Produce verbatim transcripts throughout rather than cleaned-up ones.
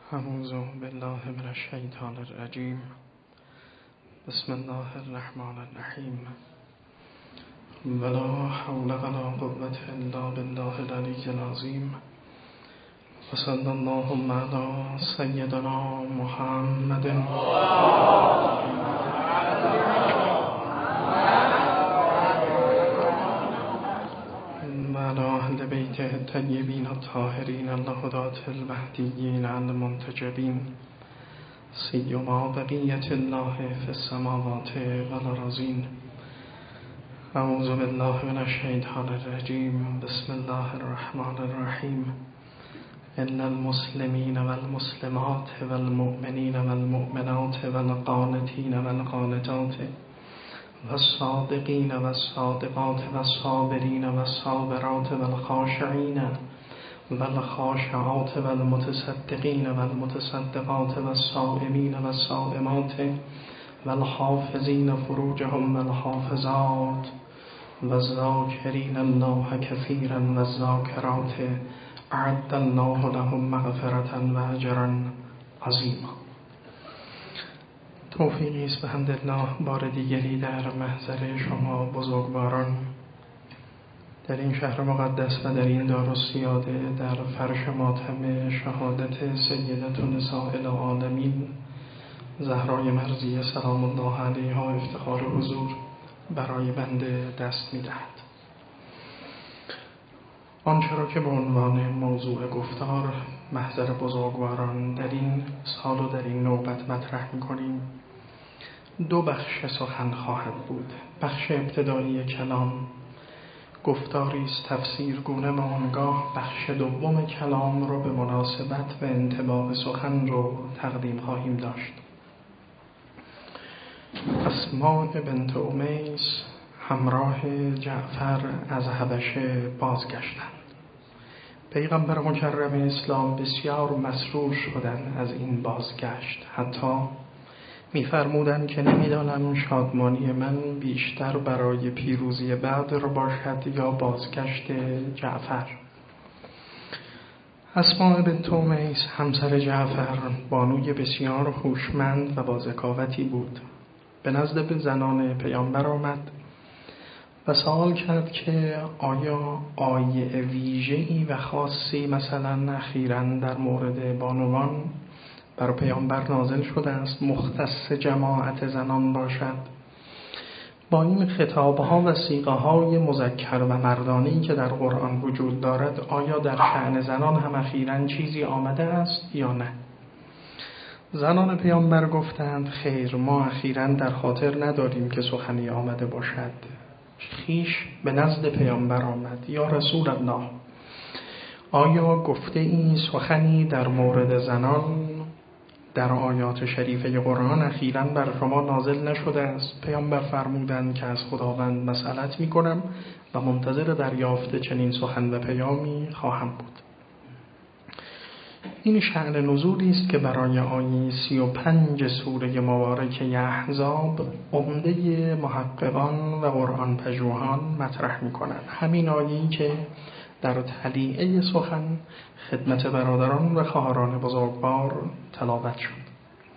اعوذ بالله من الشیطان الرجیم. بسم الله الرحمن الرحیم. ولا حول ولا قوة الا بالله العلی العظیم. وصلی اللهم علی سیدنا محمد وعلى اهل بیته الطیبین الطاهرین الهداة المهدیین المنتجبین سیما بقیة الله فی السماوات والارضین. اعوذ بالله من الشیطان الرجیم. بسم الله الرحمن الرحیم. ان المسلمین والمسلمات والمؤمنین والمؤمنات والقانتین والقانتات والصادقین والصادقات والصابرین والصابرات والخاشعین والخاشعات والمتصدقین والمتصدقات والصائمین والصائمات والحافظین فروجهم والحافظات والذاکرین الله کثیرا والذاکرات اعد الله لهم مغفرة و اجرا عظیما. توفیقی است بحمدالله بار دیگری در محضر شما بزرگواران در این شهر مقدس و در این دارالسیاده در فرش ماتم شهادت سیدة نساء العالمین زهرای مرضیه سلام الله علیها افتخار حضور برای بنده دست می‌دهد. آنچه را که به عنوان موضوع گفتار محضر بزرگواران در این سال و در این نوبت مطرح می‌کنیم دو بخش سخن خواهد بود. بخش ابتدایی کلام گفتاری است تفسیرگونه و آنگاه بخش دوم کلام را به مناسبت و انطباق سخن رو تقدیم خواهیم داشت. اسماء بنت امیس همراه جعفر از حبشه بازگشتند. پیغمبر مکرم اسلام بسیار مسرور شدند از این بازگشت، حتی می‌فرمودند که نمی‌دانم شادمانی من بیشتر برای پیروزی بدر باشد یا بازگشت جعفر. اسماء بنت امیس همسر جعفر بانوی بسیار هوشمند و با ذکاوتی بود. به نزد زنان پیامبر آمد و سوال کرد که آیا آیه ویژه‌ای و خاصی مثلا اخیراً در مورد بانوان بر پیامبر نازل شده است مختص جماعت زنان باشد؟ با این خطابها و صیغه‌های مذکر و مردانه‌ای که در قرآن وجود دارد آیا در شأن زنان هم اخیراً چیزی آمده است یا نه؟ زنان پیامبر گفتند خیر، ما اخیراً در خاطر نداریم که سخنی آمده باشد. خیش به نزد پیامبر آمد: یا رسول الله، آیا گفته این سخنی در مورد زنان در آیات شریفه قرآن اخیراً بر شما نازل نشده است؟ پیامبر فرمودند که از خداوند مسئلت می کنم و منتظر دریافت چنین سخن و پیامی خواهم بود. این شأن نزولی است که برای آیه سی و پنج سوره مبارکه احزاب عمده محققان و قرآن پژوهان مطرح می کنند. همین آیه‌ای که در تلیعه سخن خدمت برادران و خواهران بزرگوار تلاوت شد.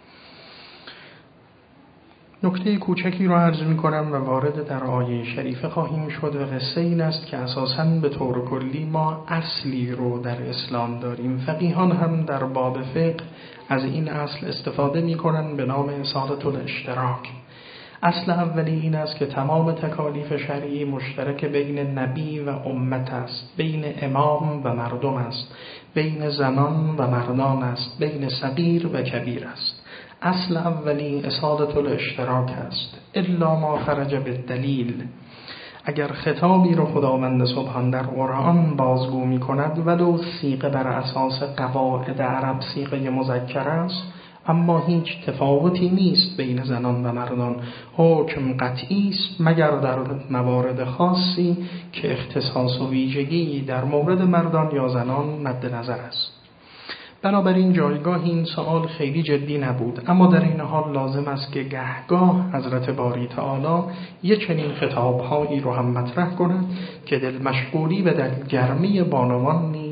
نکته کوچکی را عرض می کنم و وارد در آیه شریفه خواهیم شد و قصه این است که اساساً به طور کلی ما اصلی رو در اسلام داریم. فقیهان هم در باب فقه از این اصل استفاده می کنند به نام اصالة الاشتراک. اصل اولی این است که تمام تکالیف شرعی مشترک بین نبی و امت است، بین امام و مردم است، بین زنان و مردان است، بین صغیر و کبیر است. اصل اولی اصالة الاشتراک است. الا ما خرج بالدلیل. اگر خطابی رو خداوند سبحان در قرآن بازگو می کند ولو صیغه بر اساس قواعد عرب صیغه مذکر است، اما هیچ تفاوتی نیست بین زنان و مردان، حکم قطعی است مگر در موارد خاصی که اختصاص و ویژگی در مورد مردان یا زنان مد نظر است. بنابراین جایگاه این سوال خیلی جدی نبود، اما در این حال لازم است که گهگاه حضرت باری تعالی یک چنین خطابهایی رو هم مطرح کند که دل مشغولی و دل گرمی بانوان نیز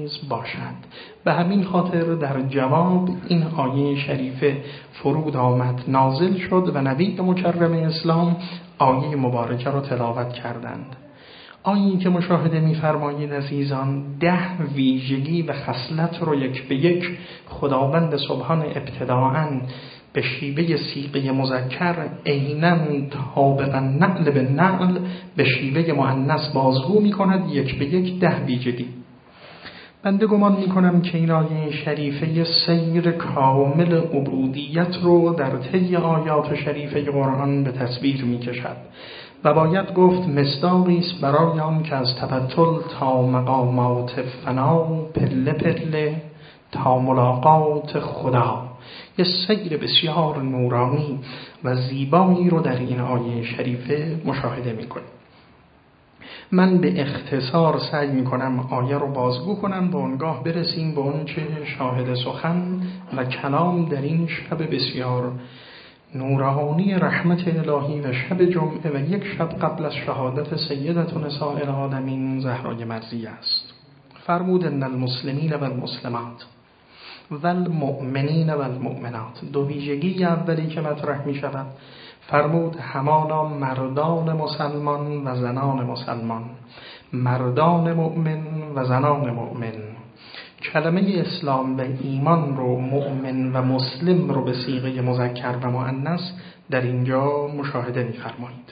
نیز باشد. به همین خاطر در جواب این آیه شریفه فرود آمد، نازل شد و نبی مکرم اسلام آیه مبارکه را تلاوت کردند. آیه‌ای که مشاهده می‌فرمایید عزیزان، ده ویژگی و خصلت رو یک به یک خداوند سبحان ابتداءً به شیوه صیغه مذکر عیناً طابقاً نقل به نقل به شیوه مؤنث بازگو می‌کند، یک به یک ده ویژگی. بنده گمان می‌کنم که این آیه شریفه سیر کامل عبودیت رو در طی آیات شریفه قرآن به تصویر می‌کشد و باید گفت مصداقی است برای آن که از تبتل تا مقامات فنا، پله پله تا ملاقات خدا، یه سیر بسیار نورانی و زیبایی رو در این آیه شریفه مشاهده می‌کنیم. من به اختصار سعی می‌کنم آیه رو بازگو کنم و آنگاه برسیم به اون چه شاهد سخن و کلام در این شب بسیار نورانی رحمت الهی و شب جمعه و یک شب قبل از شهادت سیدة نساء العالمین زهرای مرضیه است. فرمود ان المسلمین و المسلمات و المؤمنین و المؤمنات. دو ویژگی اولی که مطرح می شود، فرمود همانا مردان مسلمان و زنان مسلمان، مردان مؤمن و زنان مؤمن. کلمه اسلام و ایمان رو، مؤمن و مسلم رو به صیغه مذکر و مؤنث در اینجا مشاهده می‌فرمایید.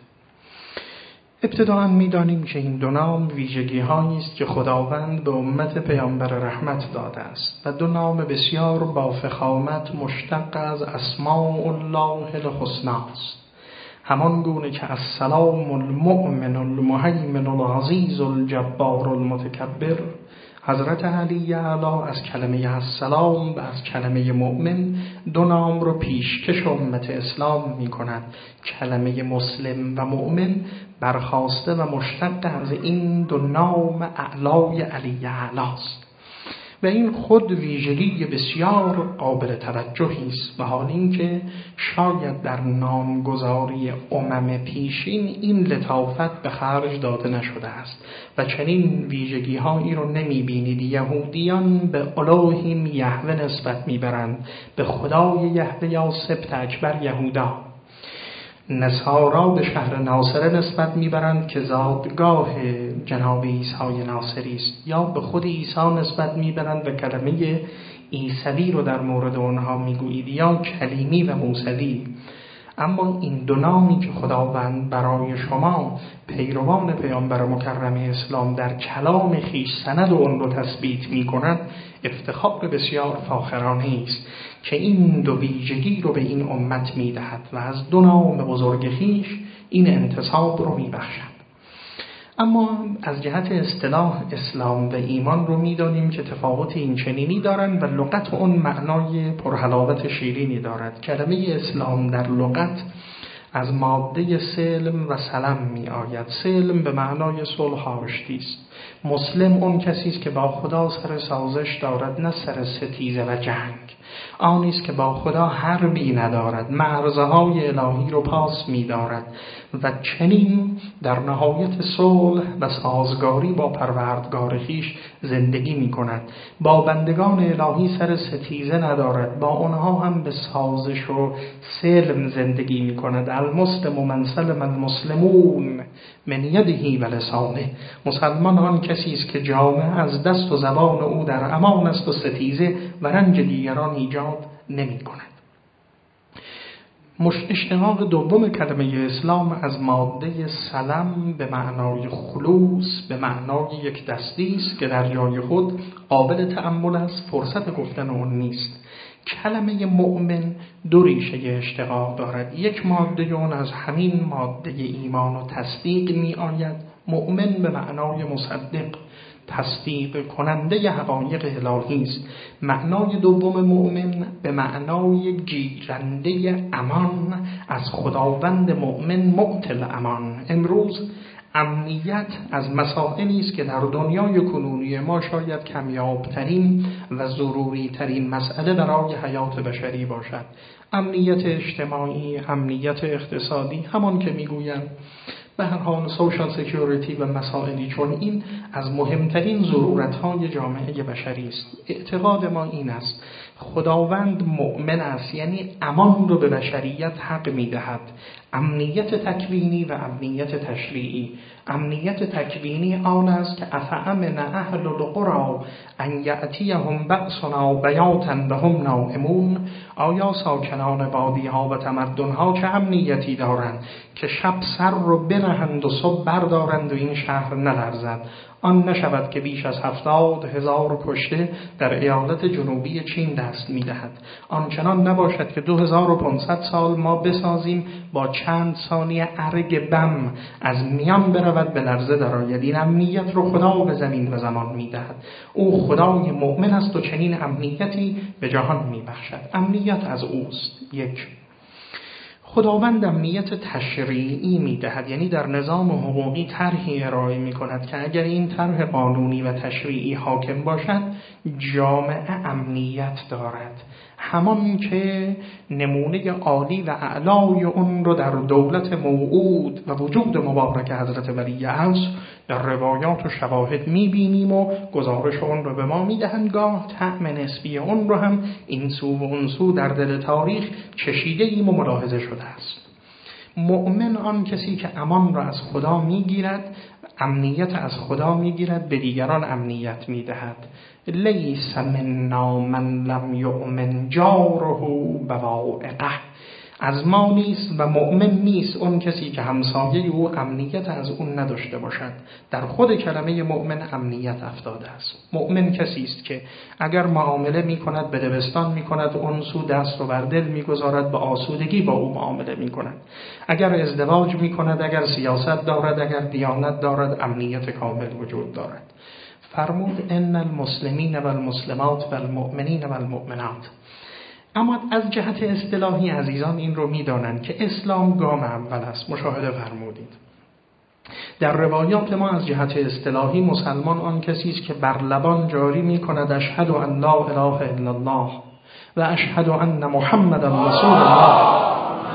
ابتداءً می‌دانیم که این دو نام ویژگی‌هایی است که خداوند به امت پیامبر رحمت داده است و دو نام بسیار با فخامت مشتق از اسماء الله الحسنی است. همان گونه که السلام المؤمن المهیمن العزیز الجبار المتکبر، حضرت علی اعلی از کلمه السلام و از کلمه مؤمن دو نام رو پیشکش امت اسلام می کند. کلمه مسلم و مؤمن برخاسته و مشتق از این دو نام اعلای علی اعلی است و این خود ویژگی بسیار قابل توجهی است و حال اینکه شاید در نامگذاری امم پیشین این لطافت به خرج داده نشده است و چنین ویژگی هایی رو نمی بینید. یهودیان به الوهیم یهوه نسبت می برند، به خدای یهوه یا سبت اکبر یهودا. نصارا به شهر ناصره نسبت میبرند که زادگاه جناب عیسی ناصری است، یا به خود عیسی نسبت میبرند و کلمه عیسوی رو در مورد اونها میگویید، یا کلیمی و موسوی. اما این دو نامی که خداوند برای شما پیروان پیامبر مکرم اسلام در کلام خویش سند و اون رو تثبیت میکند، افتخار بسیار فاخرانه است که این دو ویژگی رو به این امت میدهد و از دو نام بزرگ خویش این انتصاب رو میبخشد. اما از جهت اصطلاح اسلام و ایمان رو میدانیم که تفاوت این چنینی دارند و لغت اون معنای پرحلاوت شیرینی دارد. کلمه اسلام در لغت از ماده سلم و سلم می آید. سلم به معنای صلح و آشتی است. مسلم اون کسی است که با خدا سر سازش دارد، نه سر ستیزه و جنگ. آنی است که با خدا حربی ندارد، مرزهای الهی رو پاس می دارد و چنین در نهایت صلح و سازگاری با پروردگار خویش زندگی می کند. با بندگان الهی سر ستیزه ندارد، با آنها هم به سازش و سلم زندگی می کند. المسلم من سلم المسلمون من یده و لسانه. مسلمان آن کسی است که جامعه از دست و زبان او در امان است و ستیزه و رنج دیگران ایجاد نمی کند. اشتقاق دوم کلمه اسلام از ماده سلم به معنای خلوص، به معنای یک دستی است که در جای خود قابل تأمل است، فرصت گفتن اون نیست. کلمه مؤمن دو ریشه اشتقاق دارد. یک ماده اون از همین ماده ایمان و تصدیق می آید. مؤمن به معنای مصدق، تصدیق کننده حقایق الهی است. معنای دوم مؤمن به معنای گیرنده امان از خداوند مؤمن، معطل امان. امروز امنیت از مسائلی است که در دنیای کنونی ما شاید کمیابترین و ضروری ترین مسئله برای حیات بشری باشد. امنیت اجتماعی، امنیت اقتصادی، همان که میگویم به هر حال سوشال سکیوریتی و مسائلی چون این از مهمترین ضرورت‌های جامعه بشری است. اعتقاد ما این است خداوند مؤمن است، یعنی امان رو به بشریت حق می‌دهد، امنیت تکوینی و امنیت تشریعی. امنیت تکوینی آن است که افامن اهل القری ان یأتیهم بأسنا بیاتا وهم نائمون. آیا ساکنان بادی‌ها و تمدن‌ها چه امنیتی دارند که شب سر رو بنهند و صبح بردارند و این شهر نلرزد؟ آن نشود که بیش از هفتاد هزار کشته در ایالت جنوبی چین دست می‌دهد. آنچنان نباشد که دو هزار و پانصد سال ما بسازیم با چند ثانیه ارگ بم از میان برود به لرزه درآید. این امنیت رو خدا به زمین و زمان می‌دهد. او خدای مؤمن است و چنین امنیتی به جهان می‌بخشد. امنیت از اوست. یک، خداوند امنیت تشریعی می‌دهد، یعنی در نظام حقوقی طرحی ارائه می‌کند که اگر این طرح قانونی و تشریعی حاکم باشد جامعه امنیت دارد. همان که نمونه عالی و اعلای اون رو در دولت موعود و وجود مبارک حضرت ولی عصر در روایات و شواهد می‌بینیم و گزارش اون رو به ما می‌دهند. گاه طعم نسبی اون رو هم این سو و اون سو در دل تاریخ چشیده ایم و ملاحظه شده است. مؤمن آن کسی که امان را از خدا می‌گیرد، امنیت از خدا می‌گیرد، به دیگران امنیت می‌دهد. لیس منا من لم یؤمن جاره بوائقه. از ما نیست و مؤمن نیست اون کسی که همسایه او امنیت از اون نداشته باشد. در خود کلمه مؤمن امنیت افتاده است. مؤمن کسی است که اگر معامله می‌کند به دبستان می‌کند، اون سو دست رو بر دل می‌گذارد، به آسودگی با او معامله می‌کند. اگر ازدواج می‌کند، اگر سیاست دارد، اگر دیانت دارد، امنیت کامل وجود دارد. فرمود ان المسلمین و المسلمات و المؤمنین و المؤمنات. اما از جهت اصطلاحی عزیزان این رو می‌دانند که اسلام گام اول است. مشاهده فرمودید در روایات ما از جهت اصطلاحی مسلمان آن کسی است که بر لبان جاری می‌کند اشهد ان لا اله الا الله و اشهد ان محمدا رسول الله.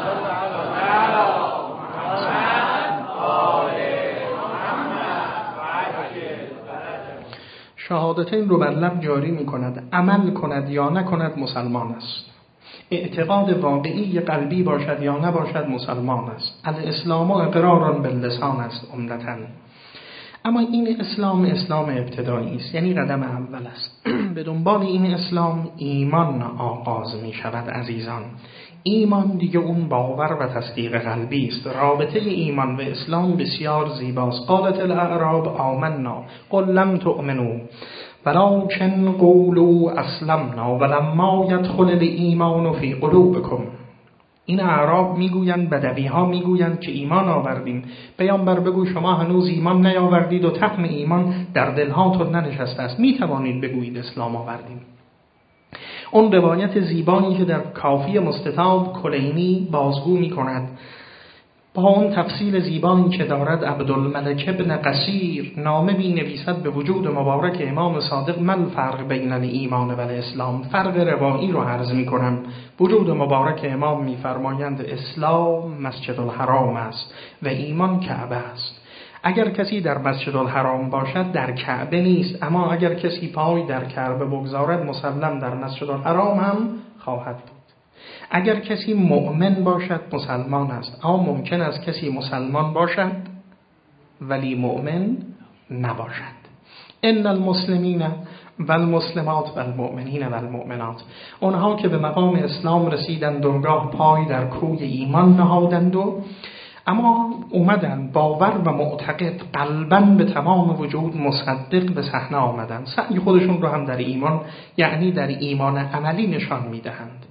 شهادتین رو بر لب جاری می‌کند، عمل کند یا نکند مسلمان است. اعتقاد واقعی قلبی باشد یا نباشد مسلمان است. الاسلام اقرار باللسان است عمدتاً. اما این اسلام اسلام ابتدایی است، یعنی قدم اول است. به دنبال این اسلام ایمان آغاز می شود عزیزان. ایمان دیگه اون باور و تصدیق قلبی است. رابطه ایمان و اسلام بسیار زیباست. قالت الاعراب آمنا قل لم تؤمنوا ولکن قولوا اسلمنا ولما يدخل الایمان فی قلوبکم. این اعراب میگویند، بدوی ها میگویند که ایمان آوردیم. پیامبر بگو شما هنوز ایمان نیاوردید و طعم ایمان در دلهاتون ننشسته است. میتوانید بگویید اسلام آوردیم. اون روایت زیبایی که در کافی مستطاب کلینی بازگو میکند با اون تفصیل زیبایی که دارد، عبدالملک ابن قصیر نامه می نویسد به وجود مبارک امام صادق مل فرق بین الایمان و الاسلام. فرق روایی رو عرض می کنم. وجود مبارک امام می فرمایند اسلام مسجد الحرام است و ایمان کعبه است. اگر کسی در مسجد الحرام باشد در کعبه نیست، اما اگر کسی پای در کعبه بگذارد مسلم در مسجد الحرام هم خواهد بود. اگر کسی مؤمن باشد مسلمان است، اما ممکن است کسی مسلمان باشد ولی مؤمن نباشد. ان المسلمین و المسلمات و المؤمنین و المؤمنات، اونها که به مقام اسلام رسیدند و گاه پای در کوی ایمان نهادند و اما اومدن باور و معتقد قلباً به تمام وجود مصدق به صحنه آمدن، سعی خودشون رو هم در ایمان یعنی در ایمان عملی نشان میدهند.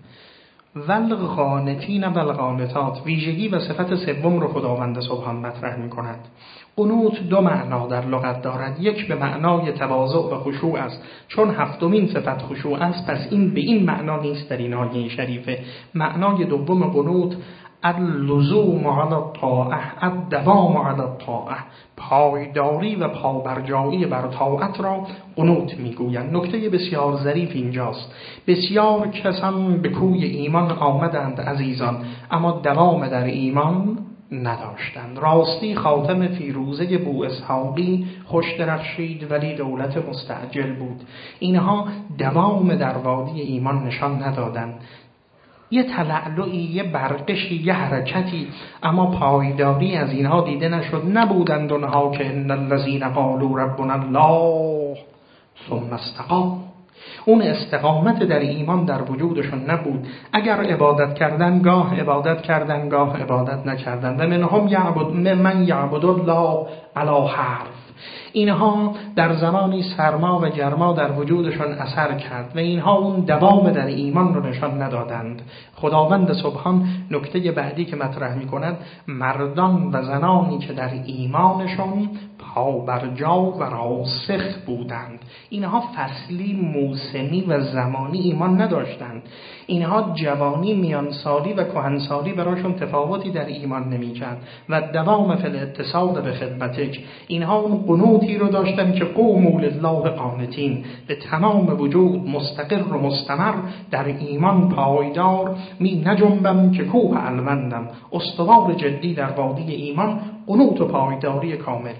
والقانتین والقانتات، ویژگی و صفت سوم رو خداوند سبحان مطرح می کند. قنوت دو معنا در لغت دارد. یک به معنای تواضع و خشوع است، چون هفتمین صفت خشوع است، پس این به این معنا نیست در این آیه شریفه. معنای دوم قنوت اللزوم علی الطاعه، الدوام علی الطاعه، پایداری و پابرجایی بر طاعت را قنوت میگویند. نکته بسیار ظریف اینجاست. بسیار کسان به کوی ایمان آمدند عزیزان، اما دوام در ایمان نداشتند. راستی خاتم فیروزه بو اسحاقی خوش درخشید ولی دولت مستعجل بود. اینها دوام در وادی ایمان نشان ندادند. یه تلعلعی، یه برقشی، یه حرکتی، اما پایداری از اینها دیده نشد. نبودند اونها که ان الذین قالوا ربنا الله ثم استقاموا. اون استقامت در ایمان در وجودشون نبود. اگر عبادت کردن گاه عبادت کردن گاه عبادت نکردن. و منهم یعبد من یعبد الله علی حرف. اینها در زمانی سرما و گرما در وجودشون اثر کرد و اینها اون دوام در ایمان رو نشان ندادند. خداوند سبحان نکته بعدی که مطرح می‌کند، مردان و زنانی که در ایمانشون پا بر جا و راسخ بودند. اینها فصلی، موسمی و زمانی ایمان نداشتند. اینها جوانی، میانسالی و کهنسالی براشون تفاوتی در ایمان نمی‌کرد. و دوام فی الاتصال به خدمتک. اینها اون قنوتی رو داشتن که قوموا لله قانتین، به تمام وجود مستقر و مستمر در ایمان پایدار، می نجنبم که کوه الوندم، استوار جدی در وادی ایمان، قنوت و پایداری کامل.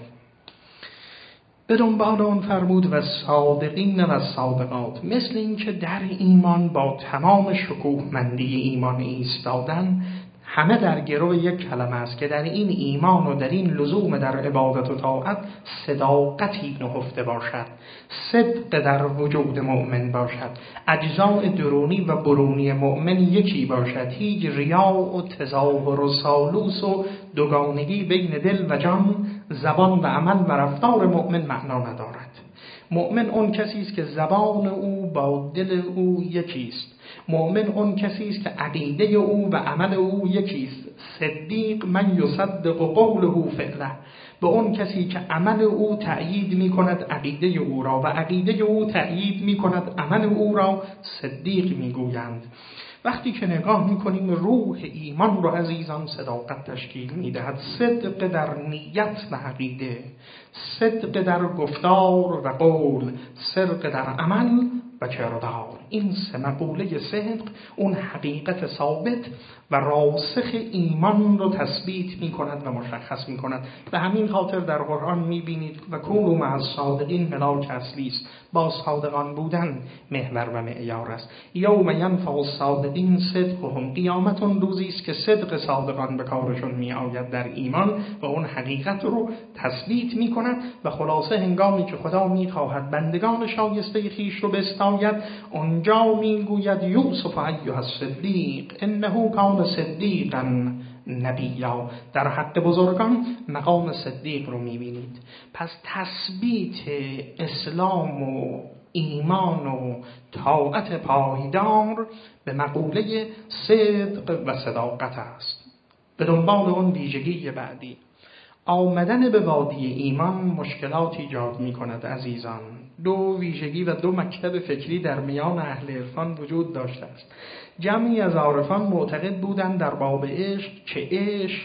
به دنبال اون فرمود و صادقین و صادقات، مثل این که در ایمان با تمام شکوهمندی ایمان ایستادن، همه در گرو یک کلمه است که در این ایمان و در این لزوم در عبادت و طاعت صداقتی نهفته باشد، صدق در وجود مؤمن باشد، اجزاء درونی و برونی مؤمن یکی باشد، هیچ ریا و تظاهر و سالوس و دوگانگی بین دل و جان، زبان و عمل و رفتار مؤمن معنا ندارد. مؤمن اون کسی است که زبان او با دل او یکی است. مؤمن اون کسی است که عقیده او و عمل او یکی است. صدیق من یصدق قوله فعله، به اون کسی که عمل او تأیید می کند عقیده او را و عقیده او تأیید می کند عمل او را، صدیق می گویند. وقتی که نگاه میکنیم روح ایمان رو عزیزان صداقت تشکیل میدهد. صدق در نیت و عقیده، صدق در گفتار و قول، صدق در عمل و کردار. این سه مقوله صدق اون حقیقت ثابت و راسخ ایمان رو تثبیت می کند و مشخص می کند. به همین خاطر در قرآن می بینید و کونوا مع الصادقین ملاک اصلی است. با صادقان بودن محور و معیار است. یوم ینفع الصادقین صدقهم، قیامت اون روزی است که صدق صادقان به کارشون می آید در ایمان و اون حقیقت رو تثبیت می کند. و خلاصه هنگامی که خدا می خواهد بندگان شایسته خیش رو بستاید، اونجا می گوید یوسف ایها الصدیق انه کان صدیقا نبیا. در حق بزرگان مقام صدیق رو میبینید. پس تثبیت اسلام و ایمان و طاعت پایدار به مقوله صدق و صداقت است. به دنبال اون ویژگی بعدی، آمدن به وادی ایمان مشکلات ایجاد می کند عزیزان. دو ویژگی و دو مکتب فکری در میان اهل عرفان وجود داشته است. جمعی از عارفان معتقد بودند در باب عشق که عشق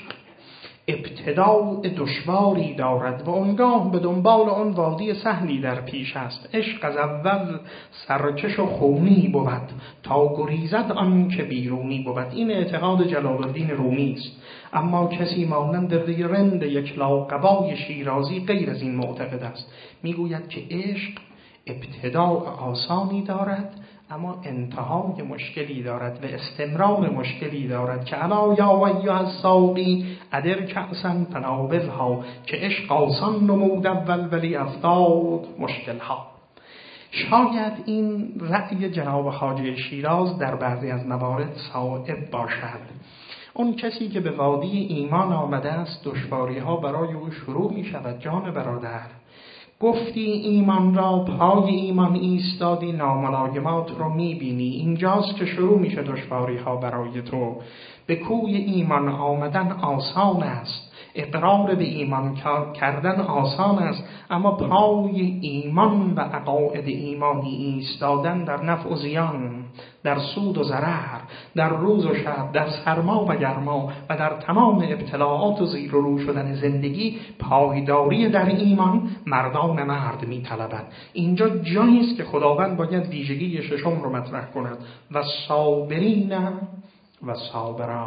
ابتداء دشواری دارد و اونگاه به دنبال آن وادی سهلی در پیش است. عشق از اول سرکش و خونی بود تا گریزد آن که بیرونی بود. این اعتقاد جلال الدین رومی است. اما کسی مانند رند یک لاقبای شیرازی غیر از این معتقد است. میگوید که عشق ابتداء آسانی دارد اما انتهای مشکلی دارد و استمرار مشکلی دارد که الا یا ایها الساقی ادر کأسا فناولها، که عشق آسان نمود اول ولی افتاد مشکلها. شاید این رأی جناب خواجه شیراز در بعضی از موارد صائب باشد. اون کسی که به وادی ایمان آمده است دشواری ها برای او شروع می شود. جان برادر، گفتی ایمان را، پای ایمان ایستادی، ناملایمات رو میبینی، اینجاست که شروع میشه دشواری ها برای تو. به کوی ایمان آمدن آسان است، اقرار به ایمان کردن آسان است، اما پای ایمان و عقاید ایمانی ایستادن در نفع و زیان، در سود و ضرر، در روز و شب، در سرما و گرما و در تمام ابتلاعات و زیر و رو شدن زندگی، پایداری در ایمان مردان مرد می طلبند. اینجا جایی است که خداوند باید ویژگی ششم رو مطرح کند و صابرین و صابرات.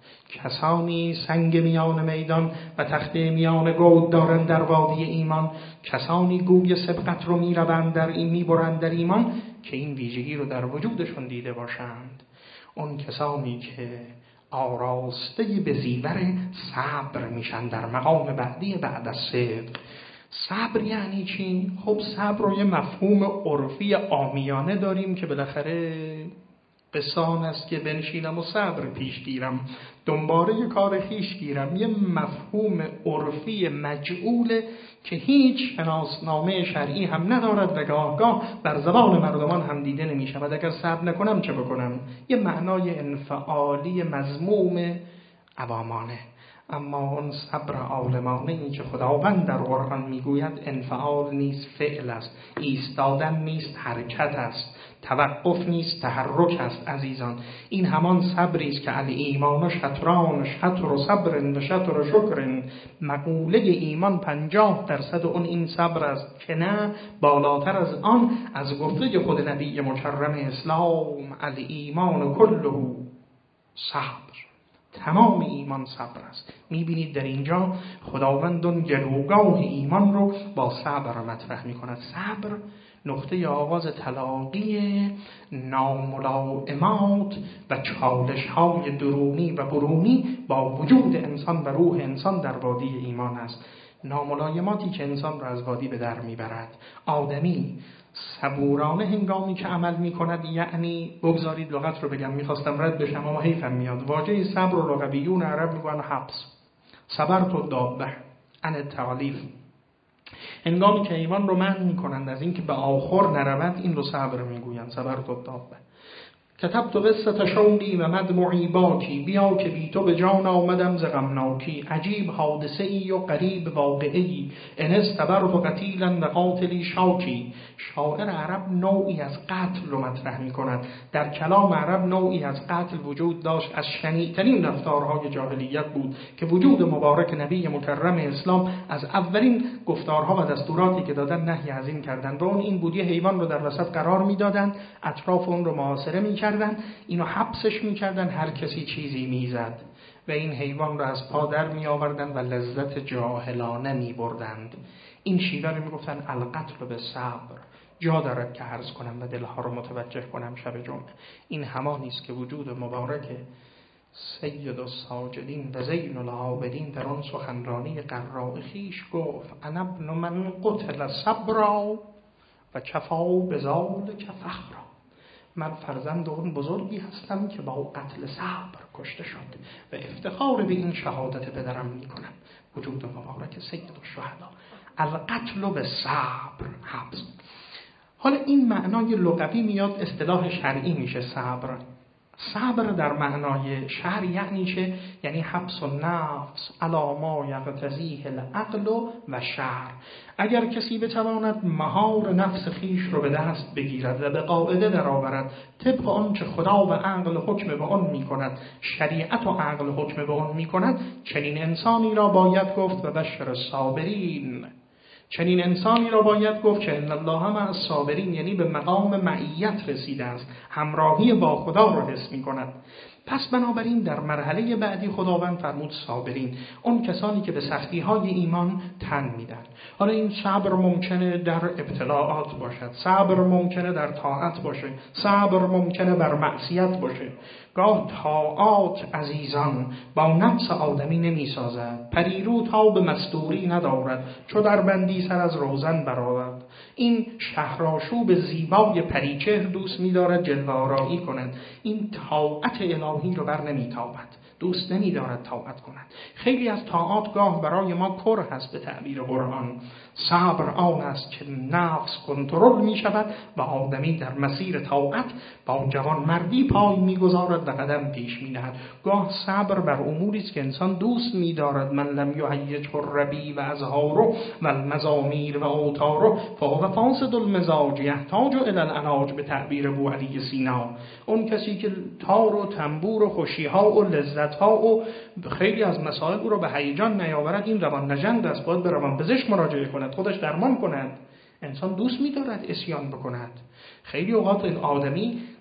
کسانی سنگ میان میدان و تخته میان گود دارند در وادی ایمان، کسانی گوی سبقت رو میروند در این میبرند در ایمان که این ویژگی رو در وجودشون دیده باشند. اون کسانی که آراسته به زیور صبر میشن در مقام بعدی بعد از صدق. صبر یعنی چی؟ خب صبر رو یه مفهوم عرفی عامیانه داریم که بالاخره قصان است که بنشینم و صبر پیش گیرم، دنباره کار خیش گیرم. یه مفهوم عرفی مجعوله که هیچ شناسنامه شرعی هم ندارد و گاه گاه بر زبان مردمان هم دیده نمی شود. اگر صبر نکنم چه بکنم؟ یه معنای انفعالی مذموم عوامانه. اما اون صبر عالمانه این که خداوند در قرآن میگوید انفعال نیست، فعل است، ایستادن نیست، حرکت است، توقف نیست، تحرک است. عزیزان این همان صبری است که الایمان شطران شطر و صبر و شطر و شکر. مقوله ایمان پنجاه درصد اون این صبر است که نه بالاتر از آن. از گفته خود نبی مکرم اسلام الایمان کله صبر، تمام ایمان صبر است. میبینید در اینجا خداوند اون گلوگاه ایمان رو با صبر مطرح میکند. صبر نقطه آغاز تلاقی ناملائمات و چالش های درونی و برونی با وجود انسان و روح انسان در وادی ایمان است. ناملایماتی که انسان را از وادی به در میبرد. آدمی صبورانه هنگامی که عمل میکند، یعنی بگذارید لغت رو بگم، میخواستم رد بشم اما حیفم میاد. واژه صبر و لغویون عرب میگن حبس، صبرت و دابه عن التعلیف. هنگامی که ایمان رو منع میکنند از اینکه به آخر نرود، این رو صبر میگویند، صبرت و دابه. کتبت قصه شوقی و مدمعی باکی، بیا که بی تو به جان آمدم ز غمناکی. عجیب حادثه ای و قریب واقعی، ان استبرت قتیلا و قاتلی شاکی. شاعر عرب نوعی از قتل رو مطرح می کند. در کلام عرب نوعی از قتل وجود داشت، از شنیع‌ترین رفتارهای جاهلیت بود که وجود مبارک نبی مکرم اسلام از اولین گفتارها و دستوراتی که دادن نهی از این کردن. و اون این بود یه حیوان رو در وسط قرار میدادن، اطراف اون رو محاصره میکردن، اینو حبسش میکردن، هر کسی چیزی میزد و این حیوان رو از پا در می آوردن و لذت جاهلانه می بردند. این شیوه رو می گفتن القتل به صبر. جا دارد که عرض کنم و دلها رو متوجه کنم شب جمعه. این همانی است که وجود مبارک سید الساجدین و زین العابدین در آن سخنرانی قراء خویش گفت انا ابن من قتل صبرا و کفا بذلک فخرا. من فرزند اون بزرگی هستم که با قتل صبر کشته شد و افتخار به این شهادت پدرم میکنم. وجود مبارک سید الشهدا. القتل به صبر حبس. حالا این معنای لغوی میاد، اصطلاح شرعی میشه صبر. صبر در معنای شرع یعنی چه؟ یعنی حبس النفس علی ما یقتضیه العقل و شرع. اگر کسی بتواند مهار نفس خیش رو به دست بگیرد و به قاعده درآورد طبق آنچه خدا و عقل حکم به آن میکند، شریعت و عقل حکم به آن میکند، چنین انسانی را باید گفت و بشر الصابرین. چنین انسانی را باید گفت که ان الله مع الصابرین، یعنی به مقام معیت رسیده است، همراهی با خدا را حس می کند. پس بنابراین در مرحله بعدی خداوند فرمود صابرین، اون کسانی که به سختی های ایمان تن میدن. حالا این صبر ممکنه در ابتلاعات باشد، صبر ممکنه در طاعت باشه، صبر ممکنه بر معصیت باشه. گاه طاعات عزیزان با نفس آدمی نمی سازد، پریرو تا به مستوری ندارد، چو در بندی سر از روزن برآورد. این شهرآشوب زیبای پریچهر دوست می دارد جلوه آرایی کند، این طاعت الهی رو بر نمی تابد، دوست نمی دارد طاعت کند. خیلی از طاعات گاه برای ما کر هست به تعبیر قرآن. صبر آن است که نفس کنترل می شود و آدمی در مسیر طاعت با جوان مردی پای می گذارد و قدم پیش می نهد. گاه صبر بر اموری است که انسان دوست می دارد. من لم یهیجه الربی و ازهارو و المزامیر و اوتارو فهو فاسد المزاج یحتاج الی العلاج به تعبیر ابو علی سینا. اون کسی که تار و تنبور و خوشی ها و لذت ها و خیلی از مسائل رو به هیجان نیاورد، این روان نژند است، باید به روان پزشک مراجعه کند، خودش درمان کند. انسان دوست می‌دارد اسیان بکند. خیلی اوقات این آدمی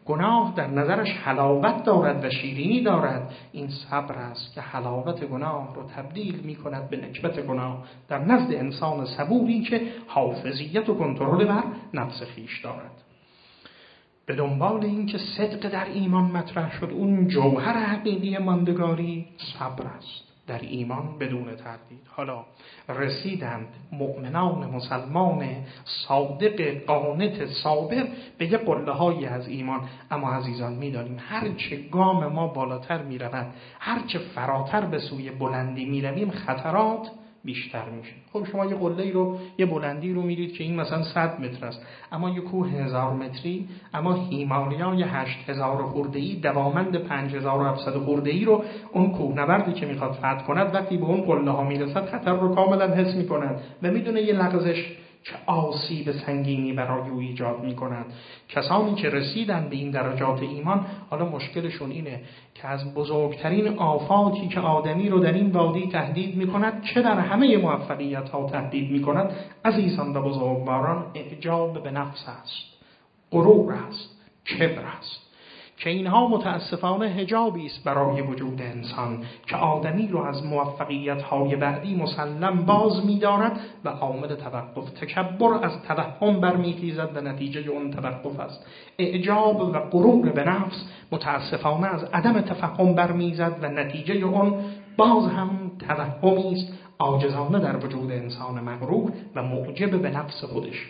گناه در نظرش حلاوت دارد و شیرینی دارد. این صبر است که حلاوت گناه رو تبدیل می کند به نکبت گناه در نزد انسان صبوری که حافظیت و کنترل بر نفس خیش دارد. به دنبال این که صدق در ایمان مطرح شد، اون جوهر حقیقی ماندگاری صبر است در ایمان بدون تردید. حالا رسیدند مؤمنان مسلمان صادق قانت صابر به یه قله هایی از ایمان. اما عزیزان می‌دانیم هر چه گام ما بالاتر می‌رود، هر چه فراتر به سوی بلندی می‌رویم، خطرات بیشتر میشه. خب شما یه قله‌ای رو، یه بلندی رو می‌رید که این مثلا صد متر است، اما یه کوه هزار متری، اما هیمالیا هشت هزار خورده‌ای، دوامند پنج هزار و هفتصد خورده‌ای رو اون کوهنوردی که میخواد فتح کند وقتی به اون قله ها میرسد خطر رو کاملا حس میکند و میدونه یه لغزش چه آسیب سنگینی برای او ایجاد می‌کند. کسانی که رسیدن به این درجات ایمان حالا مشکلشون اینه که از بزرگترین آفاتی که آدمی رو در این وادی تهدید می‌کند، چه در همه موفقیت‌ها تهدید می‌کند، عزیزان و بزرگواران، اعجاب به نفس است، غرور است، کبر است، که اینها متاسفانه حجابی است برای وجود انسان که آدمی رو از موفقیت‌های بعدی مسلم باز می‌دارد و عامل توقف. تکبر از توهم برمی‌خیزد و نتیجه اون توقف است. اعجاب و غرور به نفس متاسفانه از عدم تفهم برمی‌زد و نتیجه اون باز هم توهمی است عاجزانه در وجود انسان مغرور و معجب به نفس خودش.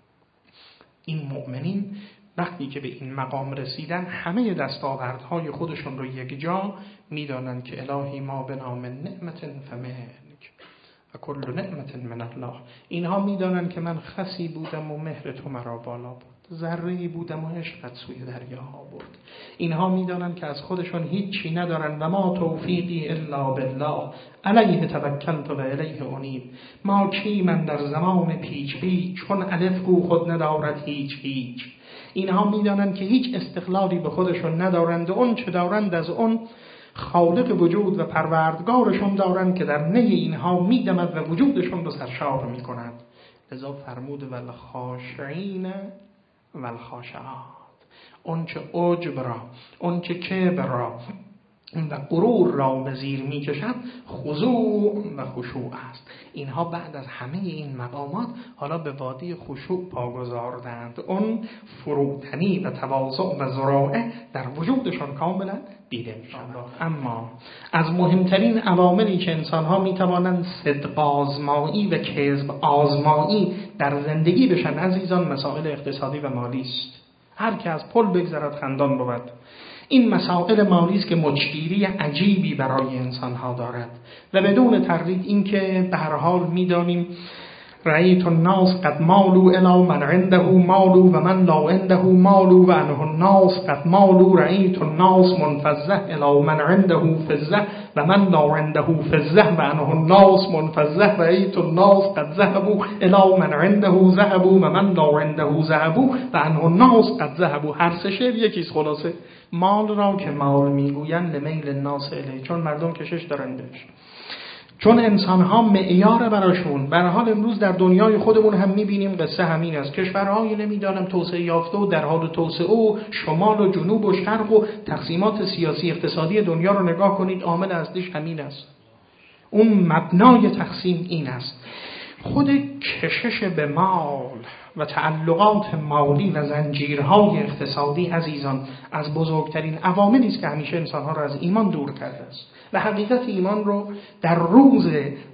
این مؤمنین وقتی که به این مقام رسیدن همه دستاوردهای خودشون رو یک جا میدانند که الهی ما به نام نعمت فمنک و کل نعمت من الله. اینها میدانند که من خسی بودم و مهر تو مرا بالا بود، ذره‌ای بودم و عشقت سوی دریاها برد. اینها میدانند که از خودشون هیچی ندارن و ما توفیقی الا بالله علیه توکلت و الیه انیب. ما کی من در زمان پیچ پیچ چون الف گو خود ندارد هیچ هیچ. اینها میدانند که هیچ استقلالی به خودشون ندارند و اون چه دارند از اون خالق وجود و پروردگارشون دارند که در نی اینها میدمد و وجودشون رو سرشار میکند. لذا فرمود والخاشعین والخاشعات، اون چه عجب را، اون چه کبر را و غرور را به زیر می کشد خضوع و خشوع است. اینها بعد از همه این مقامات حالا به وادی خشوع پا گذاردند. اون فروتنی و تواضع و ذراعه در وجودشان کاملا دیده می شود. اما از مهمترین عواملی که انسانها می توانند صدق آزمایی و کذب آزمایی در زندگی بشن عزیزان، مسائل اقتصادی و مالی است. هر که از پل بگذرد خندان بود. این مسائل مالی است که مچگیری عجیبی برای انسان‌ها دارد و بدون تردید این که به هر حال می‌دانیم رأیت الناس قد مالوا الی من عنده مالوا و من لا عنده مالوا و انه الناس قد مالوا رأیت الناس منفزه الی من عنده فزه و من لا عنده فزه و انه الناس منفزه رأیت الناس قد ذهبوا الی من عنده ذهبوا و من لا عنده ذهبوا و انه الناس قد ذهبوا. هر سه شعر یکیست. خلاصه مال را که مال میگویند لمیل الناس الیه، چون مردم کشش دارن بهش، چون انسان‌ها معیار براشون. به هر حال امروز در دنیای خودمون هم می‌بینیم قصه همین است. کشورهای نمی‌دانم توسعه یافته و در حال توسعه و شمال و جنوب و شرق و تقسیمات سیاسی اقتصادی دنیا رو نگاه کنید، عامل اصلیش همین است. اون مبنای تقسیم این است. خود کشش به مال و تعلقات مالی و زنجیرهای اقتصادی عزیزان از بزرگترین عواملی است که همیشه انسانها را از ایمان دور کرده است و حقیقت ایمان رو در روز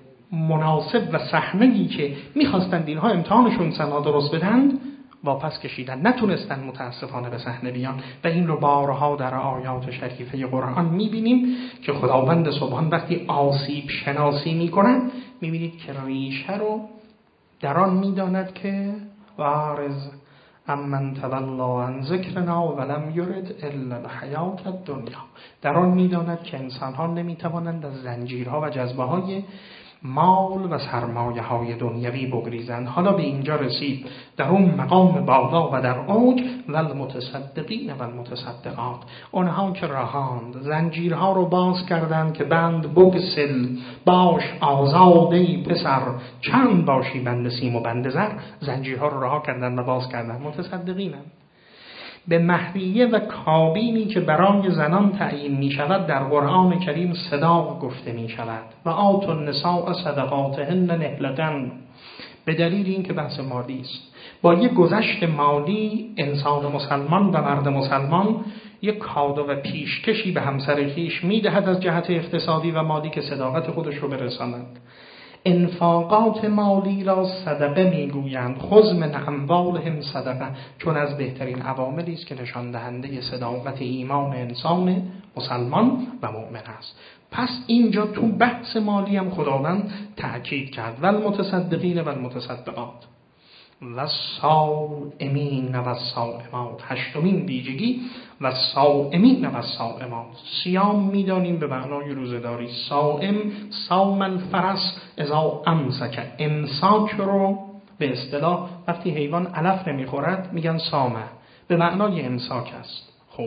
مناسب و صحنه‌ای که می‌خواستند اینها امتحانشون سنا درست بدند واپس کشیدن، نتونستن متاسفانه به صحنه بیان و این رو بارها در آیات شریفه قرآن می‌بینیم که خداوند سبحان وقتی آسیب شناسی می‌کند می‌بینید که ریشه رو در آن می‌داند که وارز امن تولا عن ذکرنا ولم یرد الا الحیات الدنیا. در آن می‌داند که انسان‌ها نمی‌توانند از زنجیرها و جذبه‌های مال و سرمایه های دنیوی بگریزند. حالا به اینجا رسید در اون مقام بالا و در اوج و المتصدقین و المتصدقات، اونها که رهاند زنجیرها رو باز کردند که بند بگسل باش آزادی پسر چند باشی بند سیم و بند زر، زنجیرها رو رها کردند و باز کردند. متصدقینند. به مهریه و کابینی که برای زنان تعیین می شود در قرآن کریم صداق گفته می شود و آتوا النساء صدقاتهن نحلة، به دلیل این که بحث مالی است. با یک گذشت مالی انسان مسلمان و مرد مسلمان یک کادو و پیشکشی به همسر خویش میدهد از جهت اقتصادی و مالی که صداقت خودش رو برساند. انفاقات مالی را صدقه میگویند، خذ من اموالهم صدقه، چون از بهترین عواملی است که نشان دهنده صداقت ایمان انسان مسلمان و مؤمن است. پس اینجا تو بحث مالی هم خداوند تأکید کرد و المتصدقین و المتصدقات و صائمین و صائمات. هشتمین ویژگی و صائمین و صائمات. صیام میدانیم به معنای روزه‌داری. صائم صوم الفرس اذا امسک، امساک رو به اصطلاح وقتی حیوان علف نمیخورد میگن صامه، به معنای امساک است. خب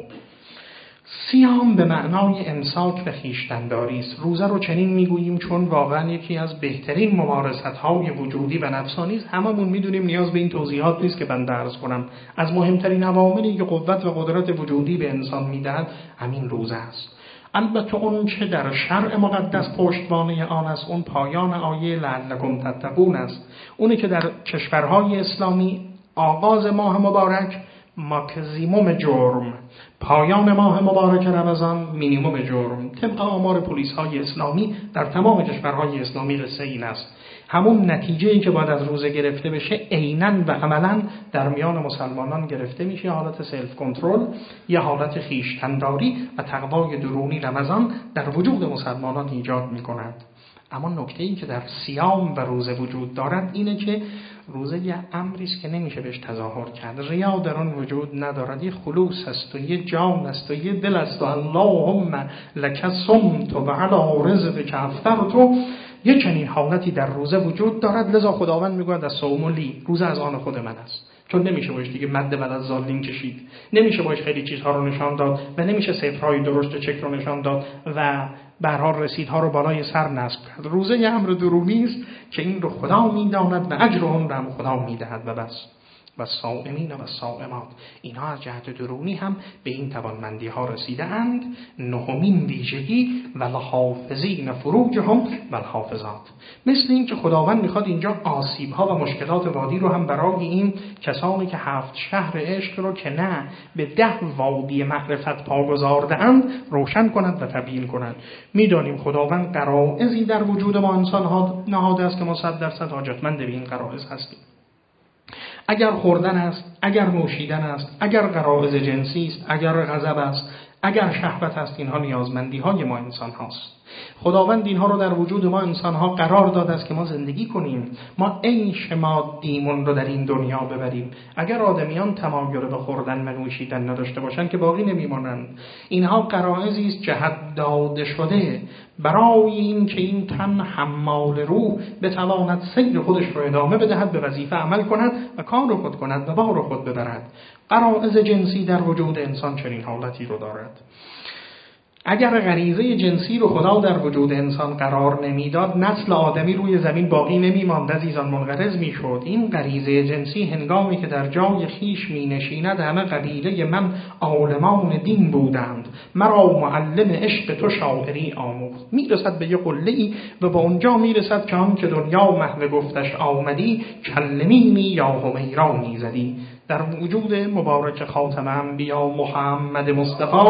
صیام به معنای امساک و خویشتن‌داری است. روزه رو چنین میگوییم چون واقعا یکی از بهترین ممارست‌های وجودی و نفسانی است. هممون میدونیم، نیاز به این توضیحات نیست که بنده عرض کنم. از مهمترین عواملی که قوت و قدرت وجودی به انسان میدهد همین روزه است. البته اون چه در شرع مقدس پشتوانه آن است، اون پایان آیه لعلکم تتقون است. اونی که در کشورهای اسلامی آغاز ماه مبارک ماکسیموم جرم، پایان ماه مبارک رمضان مینیموم جرم. طبق آمار پلیس های اسلامی در تمام کشورهای اسلامی قصه این است. همون نتیجه ای که باید از روزه گرفته بشه عیناً و عملاً در میان مسلمانان گرفته میشه. حالت سلف کنترل، یه حالت خویشتن‌داری و تقوای درونی رمضان در وجود مسلمانان ایجاد میکند. اما نکته ای که در صیام و روزه وجود دارد اینه که روزه یه امری است که نمیشه بهش تظاهر کرد. ریا در آن وجود ندارد. یه خلوص است و یه جان است و یه دل است و اللهم لک صمت و علی رزقک افطرت. یه چنین حالتی در روزه وجود دارد. لذا خداوند میگوید از صوم لی، روزه از آن خود من است. چون نمیشه باش دیگه مد بل از ظالین کشید، نمیشه باش خیلی چیزها رو نشان داد و نمیشه صفرهای درشت چک رو نشان داد و به هر حال رسیدها رو بالای سر نصب کرد. روزه یه امر درونی است که این رو خدا میداند و اجر اون رو هم خدا میدهد و بس. و صائمین و صائمات، اینها از جهت درونی هم به این توانمندی ها رسیده اند. نهمین ویژگی و الحافظین فروجهم و الحافظات. مثل این که خداوند میخواد اینجا آسیب ها و مشکلات وادی رو هم برای این کسانی که هفت شهر عشق رو که نه به ده وادی معرفت پا گذارده اند روشن کند و تبیین کند. میدانیم خداوند غرائزی در وجود ما انسان ها نهاده است که ما صد درصد حاجتمند به این غرائز هستیم. اگر خوردن است، اگر نوشیدن است، اگر غرائز جنسی است، اگر غضب است، اگر شهوت است، اینها نیازمندی های ما انسان هاست. خداوند اینها رو در وجود ما انسان ها قرار داده است که ما زندگی کنیم، ما عیش مادیمون رو در این دنیا ببریم. اگر آدمیان تمایل به خوردن و نوشیدن نداشته باشند که باقی نمیمانند. اینها غرائزی است جهت داده شده برای این که این تن حمال روح بتواند سیر خودش رو ادامه بدهد، به وظیفه عمل کند و کار رو خود کند و بار خود ببرد. غرائز جنسی در وجود انسان چنین حالتی رو دارد. اگر غریزه جنسی رو خدا در وجود انسان قرار نمیداد، نسل آدمی روی زمین باقی نمیماند، عزیزان منقرض میشد. این غریزه جنسی هنگامی که در جای خیش می نشیند، همه قبیله من عالمان دین بودند، مرا معلم عشق تو شاعری آموخت. میرسد به یه قله‌ای و به اونجا میرسد که آن که دنیا محو گفتش آمدی، کلمینی یا همیرا میزدی. در وجود مبارک خاتم انبیا محمد مصطفی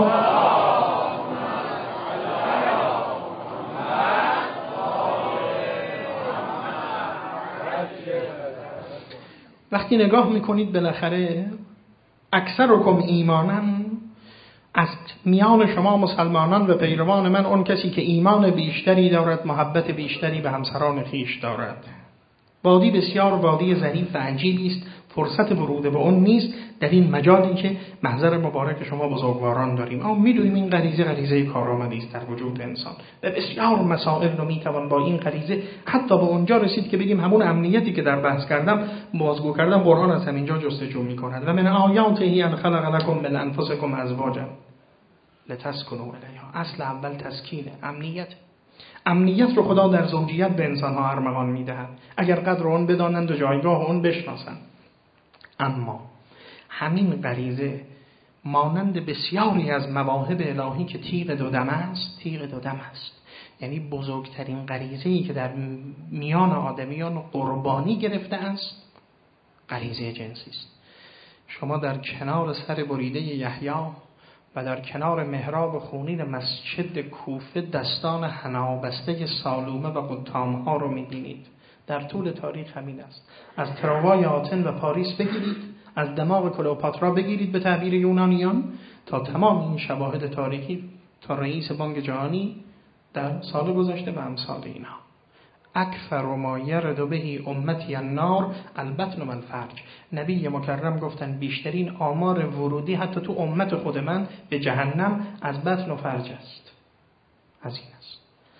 وقتی نگاه میکنید بالاخره اکثرکم ایمانن، از میان شما مسلمانان و پیروان من اون کسی که ایمان بیشتری دارد، محبت بیشتری به همسران خیش دارد. وادی بسیار وادی ظریف و عجیبی است، فرصت ورود به اون نیست در این مجالی که محضر مبارک شما بزرگواران داریم. اما میدونیم این غریزه غریزه کارآمدی است در وجود انسان و بسیار مسائل رو میتوان با این غریزه حتی به اونجا رسید که بگیم همون امنیتی که در بحث کردم بازگو کردم، قرآن از همینجا جستجو میکند. و من آیاته ان خلق لكم من انفسکم ازواجا لتسکنوا الیها. اصل اول تسکینه، امنیت. امنیت رو خدا در زوجیت به انسان‌ها ارمغان میدهد اگر قدر اون بدانند و جایگاه اون بشناسند. اما همین غریزه مانند بسیاری از مواهب الهی که تیغ دو دم است، تیغ دو دم است. یعنی بزرگترین غریزه‌ای که در میان آدمیان قربانی گرفته است غریزه جنسی است. شما در کنار سر بریده یحیی و در کنار محراب خونین مسجد کوفه دستان حنابسته سالومه و قطامها رو می‌بینید. در طول تاریخ همین است. از تراوای آتن و پاریس بگیرید، از دماغ کلئوپاترا بگیرید به تعبیر یونانیان، تا تمام این شواهد تاریخی، تا رئیس بانک جهانی در سال گذشته و امثال اینها. اکثر ما یرد بهی امتی النار البطن و الفرج. نبی مکرم گفتن بیشترین آمار ورودی حتی تو امت خود من به جهنم از بطن و فرج است. از این است.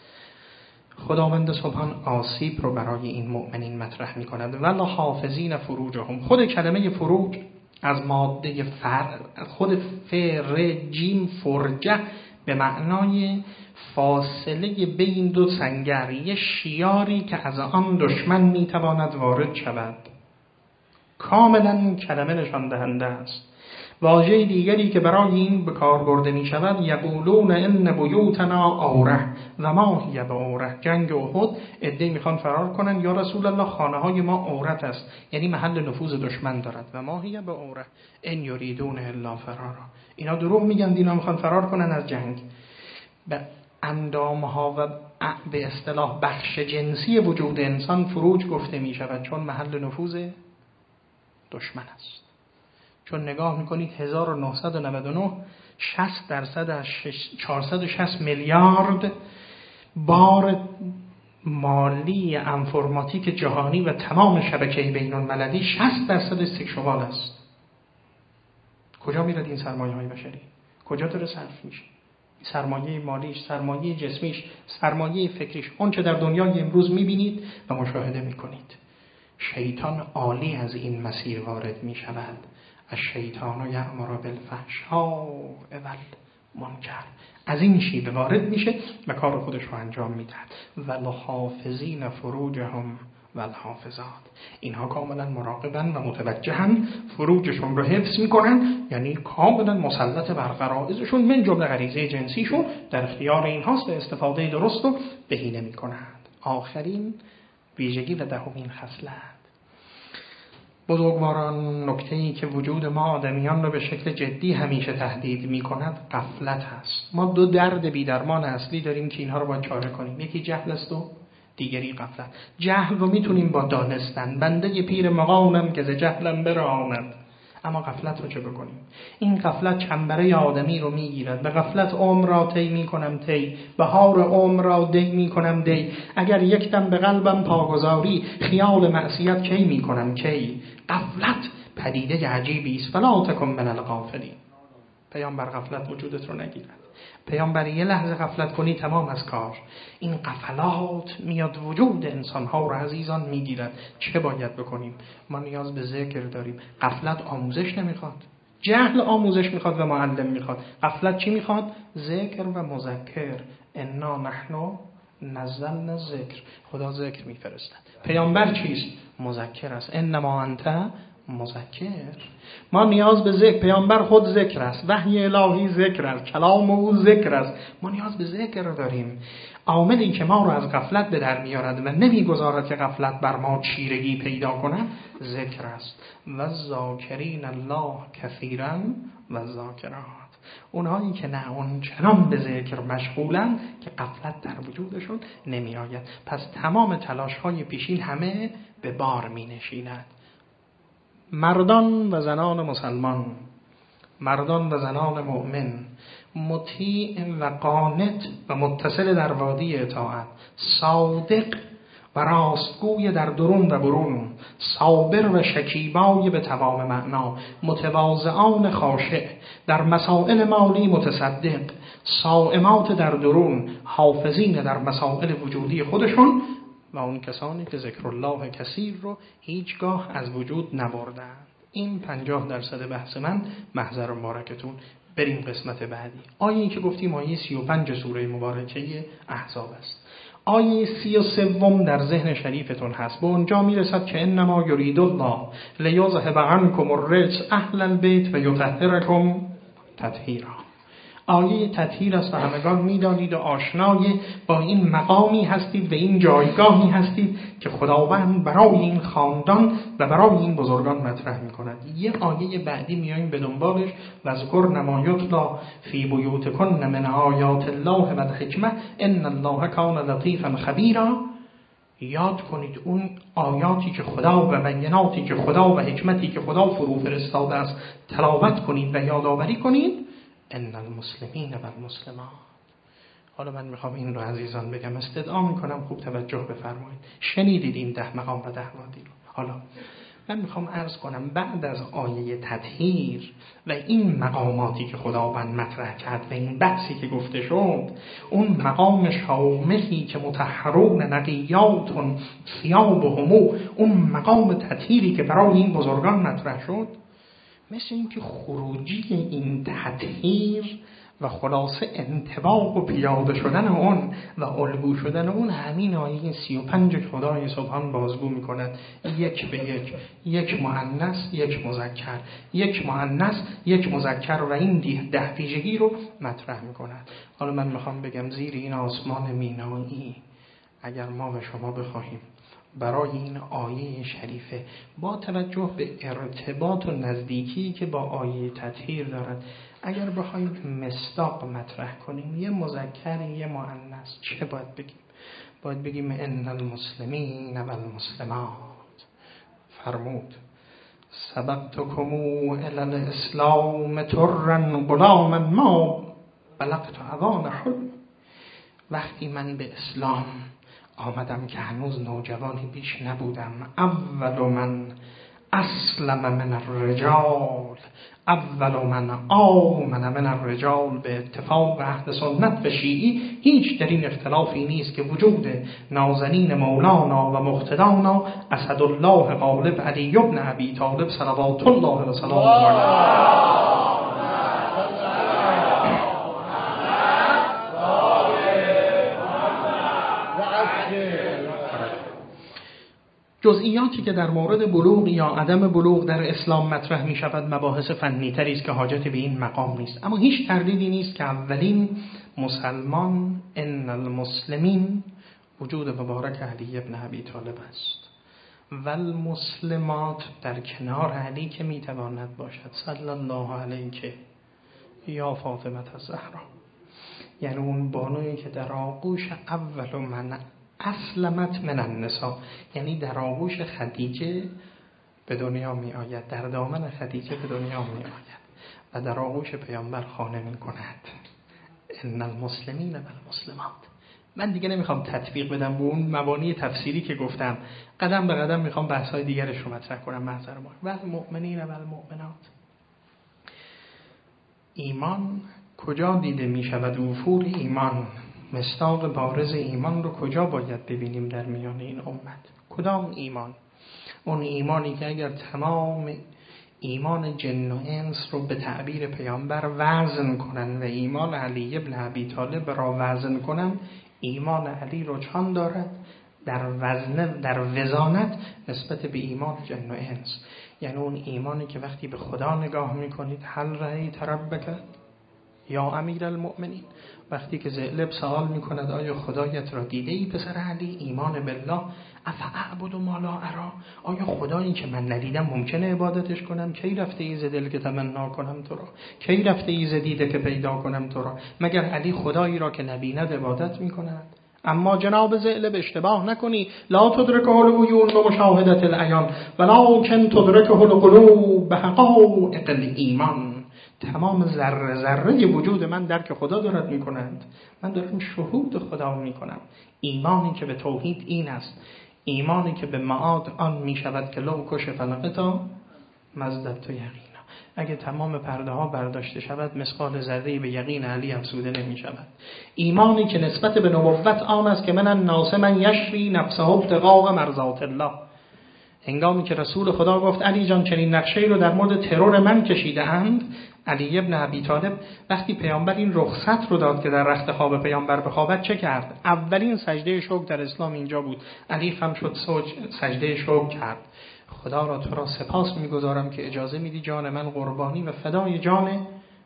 خداوند سبحان آسیب رو برای این مؤمنین مطرح می کند. ولا حافظین فروجهم. خود کلمه فروج از ماده فر، خود فر جیم فرجه به معنای فاصله بین دو سنگر، یه شیاری که از آن دشمن میتواند وارد شود. کاملا کلمه نشان دهنده است. واژه دیگری که برای این به کار برده می شود یقولون ان بیوتنا عوره و ما هی بعوره. جنگ احد عده‌ای میخوان فرار کنن، یا رسول الله خانه های ما عورت است، یعنی محل نفوذ دشمن دارد. و ما هی بعوره ان یریدون الا فرارا. اینا دروغ میگن، اینا میخوان فرار کنن از جنگ. به اندامها و به اصطلاح بخش جنسی وجود انسان فروج گفته می شود، چون محل نفوذ دشمن است. چون نگاه میکنید هزار و نهصد و نود و نه شصت درصد از چهارصد و شصت میلیارد بار مالی انفرماتیک جهانی و تمام شبکه بین المللی شصت درصد سکشوال است. کجا میرد این سرمایه های بشری؟ کجا داره صرف میشه؟ سرمایه مالیش، سرمایه جسمیش، سرمایه فکریش، اون چه در دنیای امروز میبینید و مشاهده میکنید. شیطان عالی از این مسیر وارد میشود. الشیطان یأمر بالفحشاء والمنکر. از این شیوه وارد میشه و کار خودش رو انجام میدهد. والحافظین فروجهم والحافظات. اینها کاملا مراقبن و متوجهن، فروجشون رو حفظ میکنن، یعنی کاملا مسلط بر غرایزشون، من جمله غریزه جنسیشون در اختیار اینهاست و استفاده درست رو بهینه میکنند. آخرین ویژگی و دهمین خصلت، بزرگواران، نکته‌ای که وجود ما آدمیان رو به شکل جدی همیشه تهدید می‌کند غفلت است. ما دو درد بی‌درمان اصلی داریم که اینها رو باید چاره کنیم. یکی جهل است و دیگری غفلت. جهل رو میتونیم با دانستن، بنده پیر مغانم که ز جهلم براند، اما غفلت رو چه بکنیم؟ این غفلت چنبره آدمی رو میگیرد. به غفلت عمر را طی میکنم طی، بهار عمر را دی میکنم دی. اگر یک دم به قلبم پاگذاری، خیال معصیت کی میکنم کی. غفلت پدیده عجیبی است، فلا تکن من الغافلین. پیامبر غفلت وجودت رو نگیرد. پیامبر یه لحظه غفلت کنی تمام از کار. این غفلات میاد وجود انسان‌ها رو عزیزان میگیرد. چه باید بکنیم؟ ما نیاز به ذکر داریم. غفلت آموزش نمیخواد، جهل آموزش میخواد و معلم میخواد. غفلت چی میخواد؟ ذکر و مذکر. انا نحن نزلنا الذکر. خدا ذکر میفرستد. پیامبر چیست؟ مذکر است. انما انت مذکر. ما نیاز به ذکر، پیامبر خود ذکر است، وحی الهی ذکر است، کلام او ذکر است. ما نیاز به ذکر داریم. عاملی که ما رو از غفلت به در میارد و نمیگذارد که غفلت بر ما چیرگی پیدا کند ذکر است. و ذاکرین الله کثیرا و ذاکرات. اونهایی که نه اون چنان به ذکر مشغولن که غفلت در وجودشون نمی آید. پس تمام تلاش های پیشین همه به بار می نشیند. مردان و زنان مسلمان، مردان و زنان مؤمن، مطیع و قانت و متصل در وادی اطاعت، صادق و راستگوی در درون و برون، صابر و شکیبای به تمام معنا، متواضعان خاشع، در مسائل مالی متصدق، صائمات در درون، حافظین در مسائل وجودی خودشون، و اون کسانی که ذکر الله کثیر رو هیچگاه از وجود نبردن. این پنجاه درصد بحث من، محضر مبارکتون. بریم قسمت بعدی. آیه این که گفتیم آیه سی و پنج سوره مبارکه احزاب است. آیه سی و سوم در ذهن شریفتون هست. به اونجا میرسد که انما یرید الله لیذهب عنکم الرجس اهل البیت و یطهرکم تطهیرا. آیه تطهیر است و همگان می‌دانید و آشنای با این مقامی هستید و این جایگاهی هستید که خداوند برای این خاندان و برای این بزرگان مطرح می‌کند. یه آیه بعدی میایم به دنبالش، واذکرن ما یتلی فی بیوتکن من آیات الله و الحکمة ان الله کان لطیفا خبیرا. یاد کنید اون آیاتی که خدا و بیناتی که خدا و حکمتی که خدا فرو فرستاده است تلاوت کنید و یادآوری کنید. ان المسلمین و المسلمات. حالا من میخوام این رو عزیزان بگم، استدعا میکنم خوب توجه بفرمایید. شنیدید این ده مقام و ده وادی رو. حالا من میخوام عرض کنم بعد از آیه تطهیر و این مقاماتی که خداوند مطرح کرد و این بحثی که گفته شد، اون مقام شامخی که مطهرون نقیات ثیابهم، اون مقام تطهیری که برای این بزرگان مطرح شد، مثل این که خروجی این تطهیر و خلاصه انطباق و پیاده شدن اون و الگو شدن اون همین آیه سی و پنج خدای سبحان بازگو میکند، یک به یک، یک مؤنث یک مذکر، یک مؤنث یک مذکر و این ده ویژگی رو مطرح میکند. حالا من میخوام بگم زیر این آسمان مینایی اگر ما و شما بخواهیم برای این آیه شریفه با توجه به ارتباط و نزدیکی که با آیه تطهیر دارد، اگر بخوایم مصداق مطرح کنیم، یه مذکر یه مؤنث، چه باید بگیم؟ باید بگیم ان المسلمین و المسلمات. فرمود سبقتکم الی الاسلام ترا غلاما ما بلغت اوان حلم. وقتی من به اسلام آمدم که هنوز نوجوانی بیش نبودم، اول من اسلم من الرجال، اول من آمن من الرجال، به اتفاق اهل سنت و شیعی هیچ در این اختلافی نیست که وجود نازنین مولانا و مقتدانا اسدالله غالب علی بن ابی طالب صلوات الله و سلامه علیه. جزئیاتی که در مورد بلوغ یا عدم بلوغ در اسلام مطرح می شود مباحث فنی تری است که حاجت به این مقام نیست، اما هیچ تردیدی نیست که اولین مسلمان ان المسلمین وجود مبارک علی ابن ابی طالب است و المسلمات در کنار علی که می تواند باشد صلی الله علیه یا فاطمه الزهرا، یعنی اون بانویی که در آغوش اول من اسلمت من النساء، یعنی در آغوش خدیجه به دنیا می آید، در دامن خدیجه به دنیا می آید و در آغوش پیامبر خانه می کند. ان المسلمین و المسلمات. من دیگه نمیخوام تطبیق بدم به اون مبانی تفسیری که گفتم، قدم به قدم میخوام بحث‌های دیگرش رو مطرح کنم. محضر ما و المؤمنین و المؤمنات. ایمان کجا دیده می شود؟ افور ایمان، مصداق بارز ایمان رو کجا باید ببینیم در میان این امت؟ کدام ایمان؟ اون ایمانی که اگر تمام ایمان جن و انس رو به تعبیر پیامبر وزن کنن و ایمان علی ابن ابی طالب را وزن کنن، ایمان علی رجحان دارد در وزن در وزانت نسبت به ایمان جن و انس. یعنی اون ایمانی که وقتی به خدا نگاه میکنید، هل رأیت ربک یا امیر المؤمنین، وقتی که ذئلب سوال میکند آیا خدایت را دیده ای پسر علی؟ ایمان بالله افاعبد ما لا ارا، آیا خدایی که من ندیدم ممکنه عبادتش کنم؟ کی رفته ای ز دل که تمنا کنم تو را؟ کی رفته ای ز دیده که پیدا کنم تو را؟ مگر علی خدایی را که نبیند عبادت میکند؟ اما جناب ذئلب اشتباه نکنی، لا تدرکه العیون بمشاهدة العیان ولکن تدرکه القلوب بحقائق الایمان. تمام ذره ذره وجود من درک خدا دارد میکنند، من دارم شهود خدا میکنم. ایمانی که به توحید این است، ایمانی که به معاد آن میشود که لو کشف الغطا مزددت یقینا، اگه تمام پرده ها برداشته شود مثقال ذره به یقین علی افزوده نمی شود. ایمانی که نسبت به نبوت آن است که من الناس من یشری نفسه ابتغاء مرضات الله. هنگامی که رسول خدا گفت علی جان چنین نقشه‌ای رو در مورد ترور من کشیده اند، علی ابن ابی طالب وقتی پیامبر این رخصت رو داد که در رخت خواب پیامبر بخوابد چه کرد؟ اولین سجده شکر در اسلام اینجا بود. علی خم شد سجده شکر کرد. خدا را تو را سپاس می‌گزارم که اجازه میدی جان من قربانی و فدای جان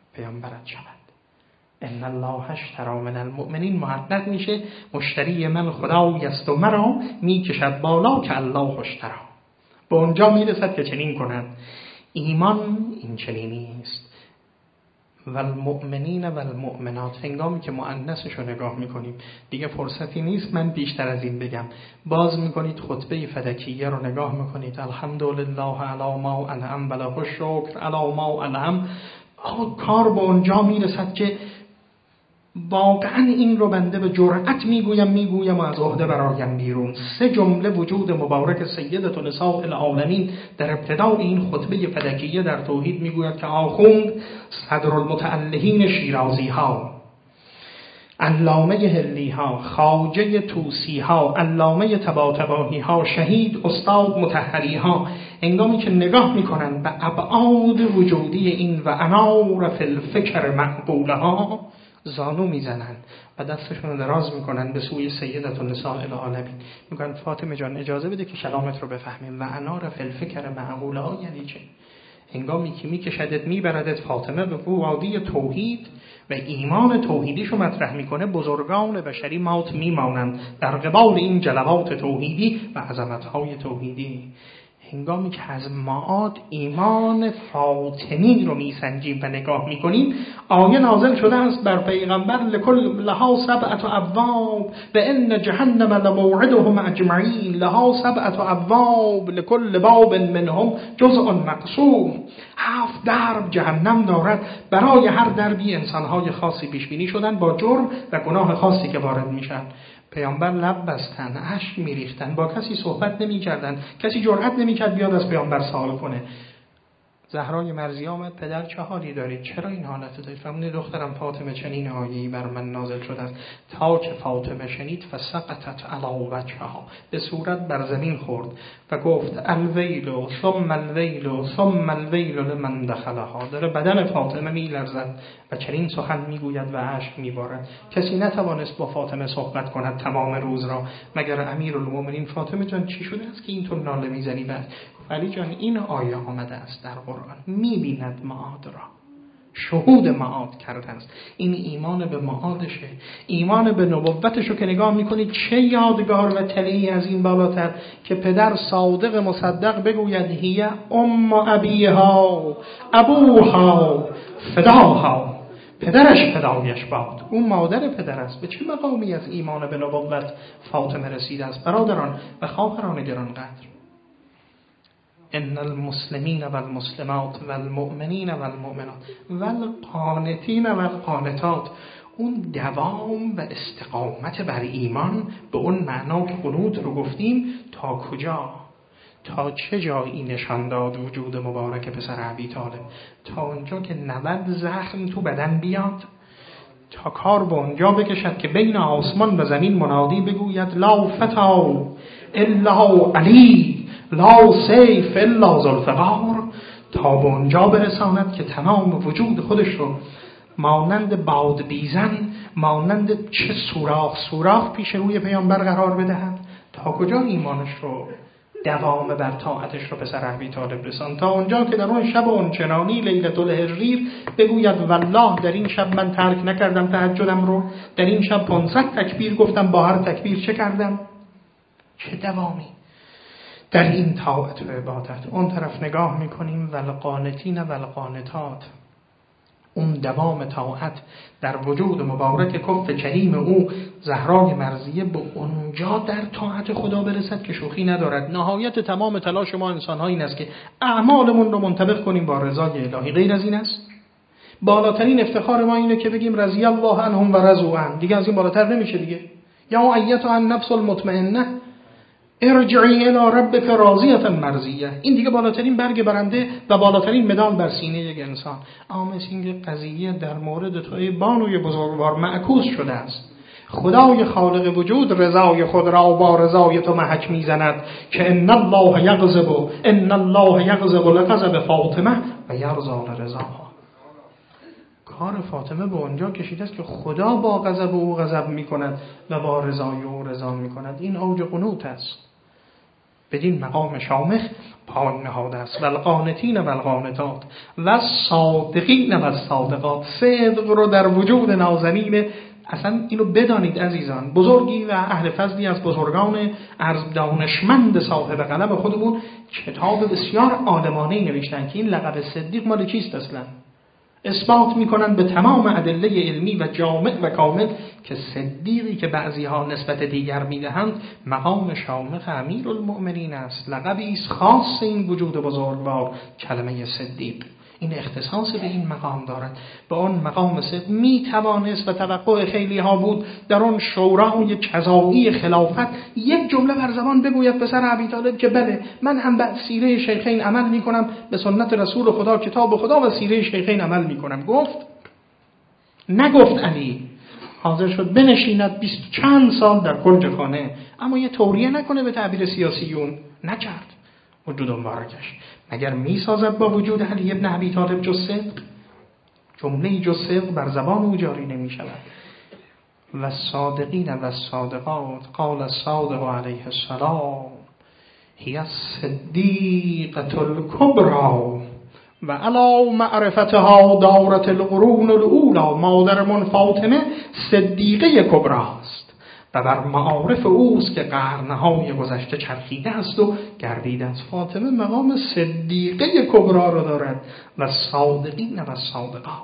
پیامبرت شود. ان الله اشتری من المؤمنین محقق میشه مشتری من خدایی است و مرا میکشد بالا که الله اشتری. به اونجا میرسد که چنین کنند. ایمان این چنینی است. و المؤمنین و المؤمنات، هنگامی که مؤنثش رو نگاه میکنیم دیگه فرصتی نیست من بیشتر از این بگم. باز میکنید خطبه فدکیه رو نگاه میکنید، الحمدلله علی ما انعم و له الشکر علی ما انعم. کار به اونجا میرسد که واقعا این رو بنده به جرأت میگویم میگویم و از عهده برایم بیرون. سه جمله وجود مبارک سیدة نساء العالمین در ابتدای این خطبه فدکیه در توحید میگوید که آخوند صدر المتألهین شیرازی ها، علامه هلی ها، خواجه توسی ها، علامه طباطبایی ها، شهید استاد مطهری ها، هنگامی که نگاه میکنند به ابعاد وجودی این و انار فی الفکر معقوله ها، زانو میزنن و دستشون رو دراز میکنن به سوی سیدة نساء العالمین، میگن فاطمه جان اجازه بده که کلامت رو بفهمیم. و انار فی الفکر معقوله ها یعنی چه؟ هنگامی که میکشدت میبردت فاطمه به وادی توحید و ایمان توحیدیشو مطرح میکنه، بزرگان بشری مات میمانند در قبال این جلوات توحیدی و عظمتهای توحیدی. هنگامی که از معاد ایمان فاطمی رو میسنجیم و نگاه میکنیم، آیه نازل شده است بر پیغمبر لکل لها سبعت ابواب و ان جهنم لموعدهم اجمعین، لها سبعت ابواب لکل باب منهم جزء مقسوم. هفت درب جهنم دارد، برای هر دربی انسانهای خاصی پیش بینی شدن با جرم و گناه خاصی که وارد میشن. پیامبر لب بستن، اشک میریختن، با کسی صحبت نمیکردن، کسی جرئت نمیکرد بیاد از پیامبر سوال کنه. زهرای مرضی آمد پدر چه حالی دارید؟ چرا این حالت دارید؟ فرمودند دخترم فاطمه چنین آیه‌ای بر من نازل شده است تا که فاطمه شنید فسقطت علی وجهها، به صورت بر زمین خورد و گفت الویل ثم الویل ثم الویل لمن دخلها. داره بدن فاطمه میلرزد و چنین سخن میگوید و اشک میبارد. کسی نتوانست با فاطمه صحبت کند تمام روز را مگر امیرالمومنین فاطمه جان چی شده است که اینطور ناله میزنی؟ بعد علی جان این آیه آمده است در قرآن، میبیند معاد را، شهود معاد کرده است. این ایمان به معادشه، ایمان به نبوتشو که نگاه میکنید چه یادگار و طلعی از این بالاتر که پدر صادق مصدق بگوید هی ام ابیها ابوها فداها، پدرش فدایش باد، اون مادر پدر است. به چه مقامی از ایمان به نبوت فاطمه رسیده است؟ برادران و خواهران گرانقدر، ان المسلمین و المسلمات و المؤمنین و المؤمنات و القانتین و القانتات، اون دوام و استقامت بر ایمان به اون معنا که قنوت رو گفتیم تا کجا، تا چه جایی نشان داد وجود مبارک پسر ابی طالب؟ تا اونجا که نود زخم تو بدن بیاد، تا کار به اونجا بکشد که بین آسمان و زمین منادی بگوید لا فتا الا علی لا سیف الا ذوالفقار، تا به اونجا برساند که تمام وجود خودش رو مانند باد بیزن، مانند چه سوراخ سوراخ پیش روی پیامبر قرار بدهد. تا کجا ایمانش رو، دوام بر طاعتش رو پسر ابی طالب رسان؟ تا اونجا که در اون شب اونچنانی لیلة الحریر بگوید والله در این شب من ترک نکردم تهجدم رو، در این شب پانصد تکبیر گفتم، با هر تکبیر چه کردم؟ چه دوامی در این طاعت و عبادت. اون طرف نگاه میکنیم والقانتین والقانتات، اون دوام طاعت در وجود مبارک کف کریم او زهرای مرضیه به اونجا در طاعت خدا برسد که شوخی ندارد. نهایت تمام تلاش ما انسان ها این است که اعمالمون رو منطبق کنیم با رضای الهی، غیر از این است. بالاترین افتخار ما اینه که بگیم رضی الله عنهم و رضوا عنه، دیگه از این بالاتر نمیشه دیگه. یا ایتها النفس المطمئنه ارجعی الی ربک راضیة مرضیه، این دیگه بالاترین برگ برنده و بالاترین مدال بر سینه یک انسان. اما این قضیه در مورد توی بانوی بزرگوار معکوس شده است. خدای خالق وجود رضای خود را با رضای تو محک میزند که ان الله یغضب ان الله یغضب لغضب فاطمه و یرضى لرضاها. کار فاطمه به اونجا کشیده است که خدا با غضب او غضب میکند و با رضای او رضا میکند. این اوج قنوت است. بدین مقام شامخ پای نهاده است. و القانتین و القانتات و صادقین و صادقات. صدق رو در وجود نازنین، اصلا اینو بدانید عزیزان، بزرگی و اهل فضلی از بزرگان ارز دانشمند صاحب قلم خودمون کتاب بسیار عالمانه‌ای نوشتن که این لقب صدیق مال کیست اصلا. اثبات میکنن به تمام ادله علمی و جامع و کامل که صدیقی که بعضی ها نسبت دیگر میدهند مقام شامخ امیرالمؤمنین است. لقبی است خاص این وجود بزرگوار کلمه صدیق. این اختصاص به این مقام دارد. به آن مقام صدق می توانست و توقع خیلی ها بود در آن شورای قضایی خلافت یک جمله بر زبان بگوید پسر ابی طالب که بله من هم به سیره شیخین عمل می کنم، به سنت رسول خدا کتاب خدا و سیره شیخین عمل می کنم. گفت؟ نگفت. علی حاضر شد بنشیند بیست چند سال در کنج خانه، اما یه توریه نکنه به تعبیر سیاسیون. نکرد. وجود مبارکش مگر میسازد با وجود علی ابن ابی طالب جز صدق؟ جمله جز صدق بر زبان او جاری نمی شود. و صادقین و صادقات قال الصادق علیه السلام هی الصدیقة الکبری و علی معرفتها دارت القرون الاولی. مادرمون فاطمه صدیقه کبراست و بر معارف اوست که قرنهای گذشته چرخیده است و گردیده است. فاطمه مقام صدیقه کبرا را دارد. و صادقین و صادقات.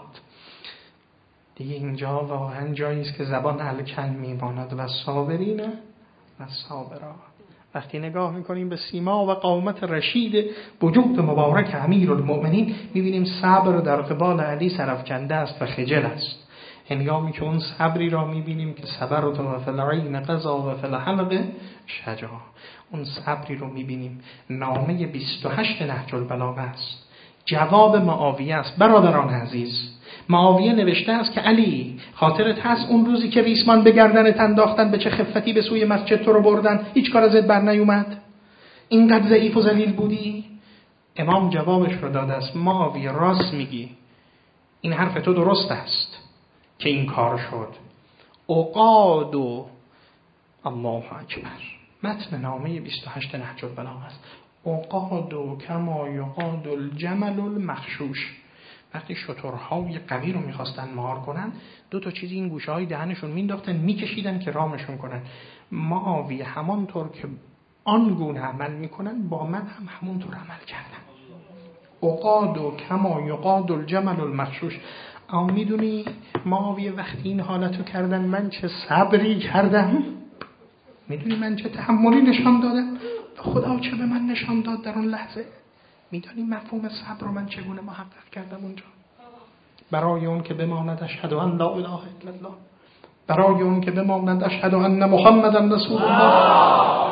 دیگه اینجا واقعا جایی است که زبان الکن میماند. و صابرین و صابرات. وقتی نگاه میکنیم به سیما و قامت رشید وجود مبارک امیرالمؤمنین میبینیم صبر در قبال علی سرافکنده است و خجل است. هنگامی که اون صبری را میبینیم که صبر و فلعین قضا و فلحلق شجاع، اون صبری رو میبینیم. نامه بیست و هشت نهج البلاغه است. جواب معاویه است. برادران عزیز، معاویه نوشته است که علی خاطرت هست اون روزی که ریسمان به گردنت انداختن به چه خفتی به سوی مسجد تو رو بردن، هیچ کار ازت بر نیومد، اینقدر ضعیف و ذلیل بودی؟ امام جوابش رو داده است. معاویه راست میگی، این حرف تو درست است که این کار شد. عقاد و الله اکبر. متن نامه بیست و هشت نهج البلاغه است. عقاد و کما یقاد الجمل المخشوش. وقتی شترهای قوی رو میخواستن مهار کنن، دو تا چیزی این گوشه های دهنشون مینداختن میکشیدن که رامشون کنن. معاویه همانطور که آن گونه عمل میکنن با من هم همونطور عمل کردن. عقاد و کما یقاد الجمل المخشوش. اما میدونی معاویه وقتی این حالتو کردن من چه صبری کردم؟ میدونی من چه تحملی نشان دادم؟ خدا چه به من نشان داد در اون لحظه؟ میدونی مفهوم صبر رو من چگونه محقق کردم اونجا؟ برای اون که بماند اشهد ان لا اله الا الله، برای اون که بماند اشهد ان محمدا رسول الله.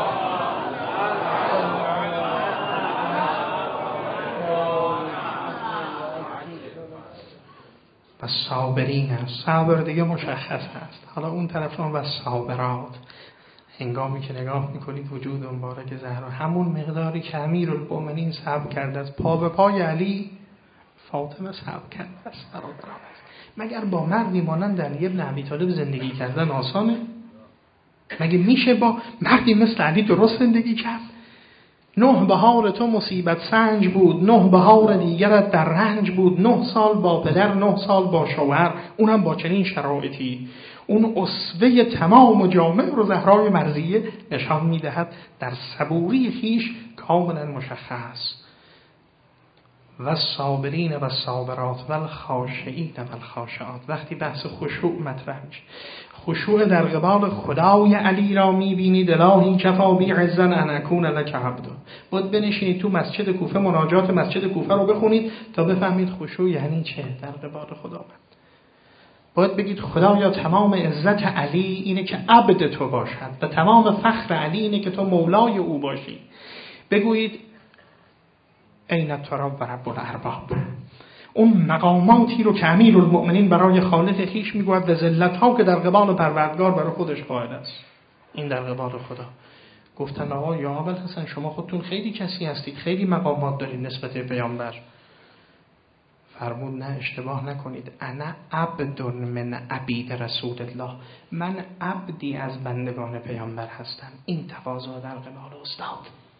و صابرین است. صبر دیگه مشخص هست. حالا اون طرف هم و صابرات. هنگامی که نگاه میکنید وجود مبارک زهرا همون مقداری که امیرالمؤمنین صبر کرده است، پا به پای علی فاطمه صبر کرده است. برادران مگر با مردی مانند علی ابن ابی طالب زندگی کردن آسانه؟ مگه میشه با مردی مثل علی درست زندگی کرد؟ نه بهار تو مصیبت سنج بود، نه بهار دیگرت در رنج بود. نه سال با پدر، نه سال با شوهر، اونم با چنین شرایطی. اون اسوه تمام و جامع رو زهرای مرضیه نشان میدهد در صبوری خیش کاملا مشخص. و صابرین و صابرات و الخاشعین و الخاشعات. وقتی بحث خشوع مطرح میشه، خشوع در قبال خدای علی را میبینید. الهی کفا بی عزن ان اکون لک عبد. باید بنشینید تو مسجد کوفه مناجات مسجد کوفه رو بخونید تا بفهمید خشوع یعنی چه در قبال خداوند. باید بگید خدایا تمام عزت علی اینه که عبد تو باشد و تمام فخر علی اینه که تو مولای او باشی. بگویید این التراب و رب الارباب. اون مقاماتی رو که امیرالمؤمنین برای خالق خیش میگوید و ذلت‌ها که در قبال پروردگار برای خودش قائل است، این در قبال خدا. گفتن آقا یا ابوالحسن شما خودتون خیلی کسی هستید، خیلی مقامات دارید نسبت به پیامبر. فرمود نه اشتباه نکنید، انا عبد من عبید رسول الله. من عبدی از بندگان پیامبر هستم. این تواضع در قبال استاد.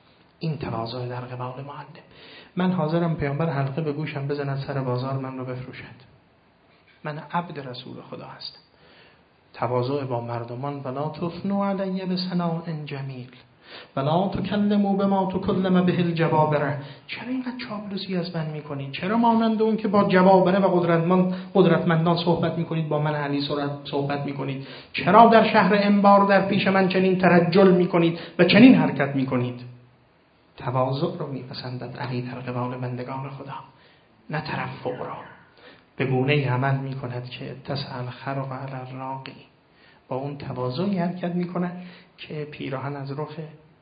این تواضع در قبال معلم. من حاضرم پیامبر حلقه به گوشم بزند سر بازار من رو بفروشد. من عبد رسول خدا هستم. تواضع با مردمان. ولا تثنوا علی بثناء جمیل ولا تکلموا بما تکلم به الجبابره. چرا اینقدر چاپلوسی از من میکنید؟ چرا مانند اون که با جبابره و قدرتمند قدرتمندان صحبت میکنید با من علی صحبت میکنید؟ چرا در شهر انبار در پیش من چنین ترجل میکنید و چنین حرکت میکنید؟ تواضع رو میپسندد علی در قبال بندگان خدا، نه ترفع را. به گونه‌ای عمل میکند که اتسع الخرق علی الراقی. با اون تواضعی حرکت میکنه که پیراهن از رخ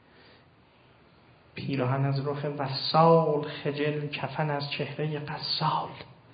پیراهن از رخ وصال، خجل کفن از چهره قصال.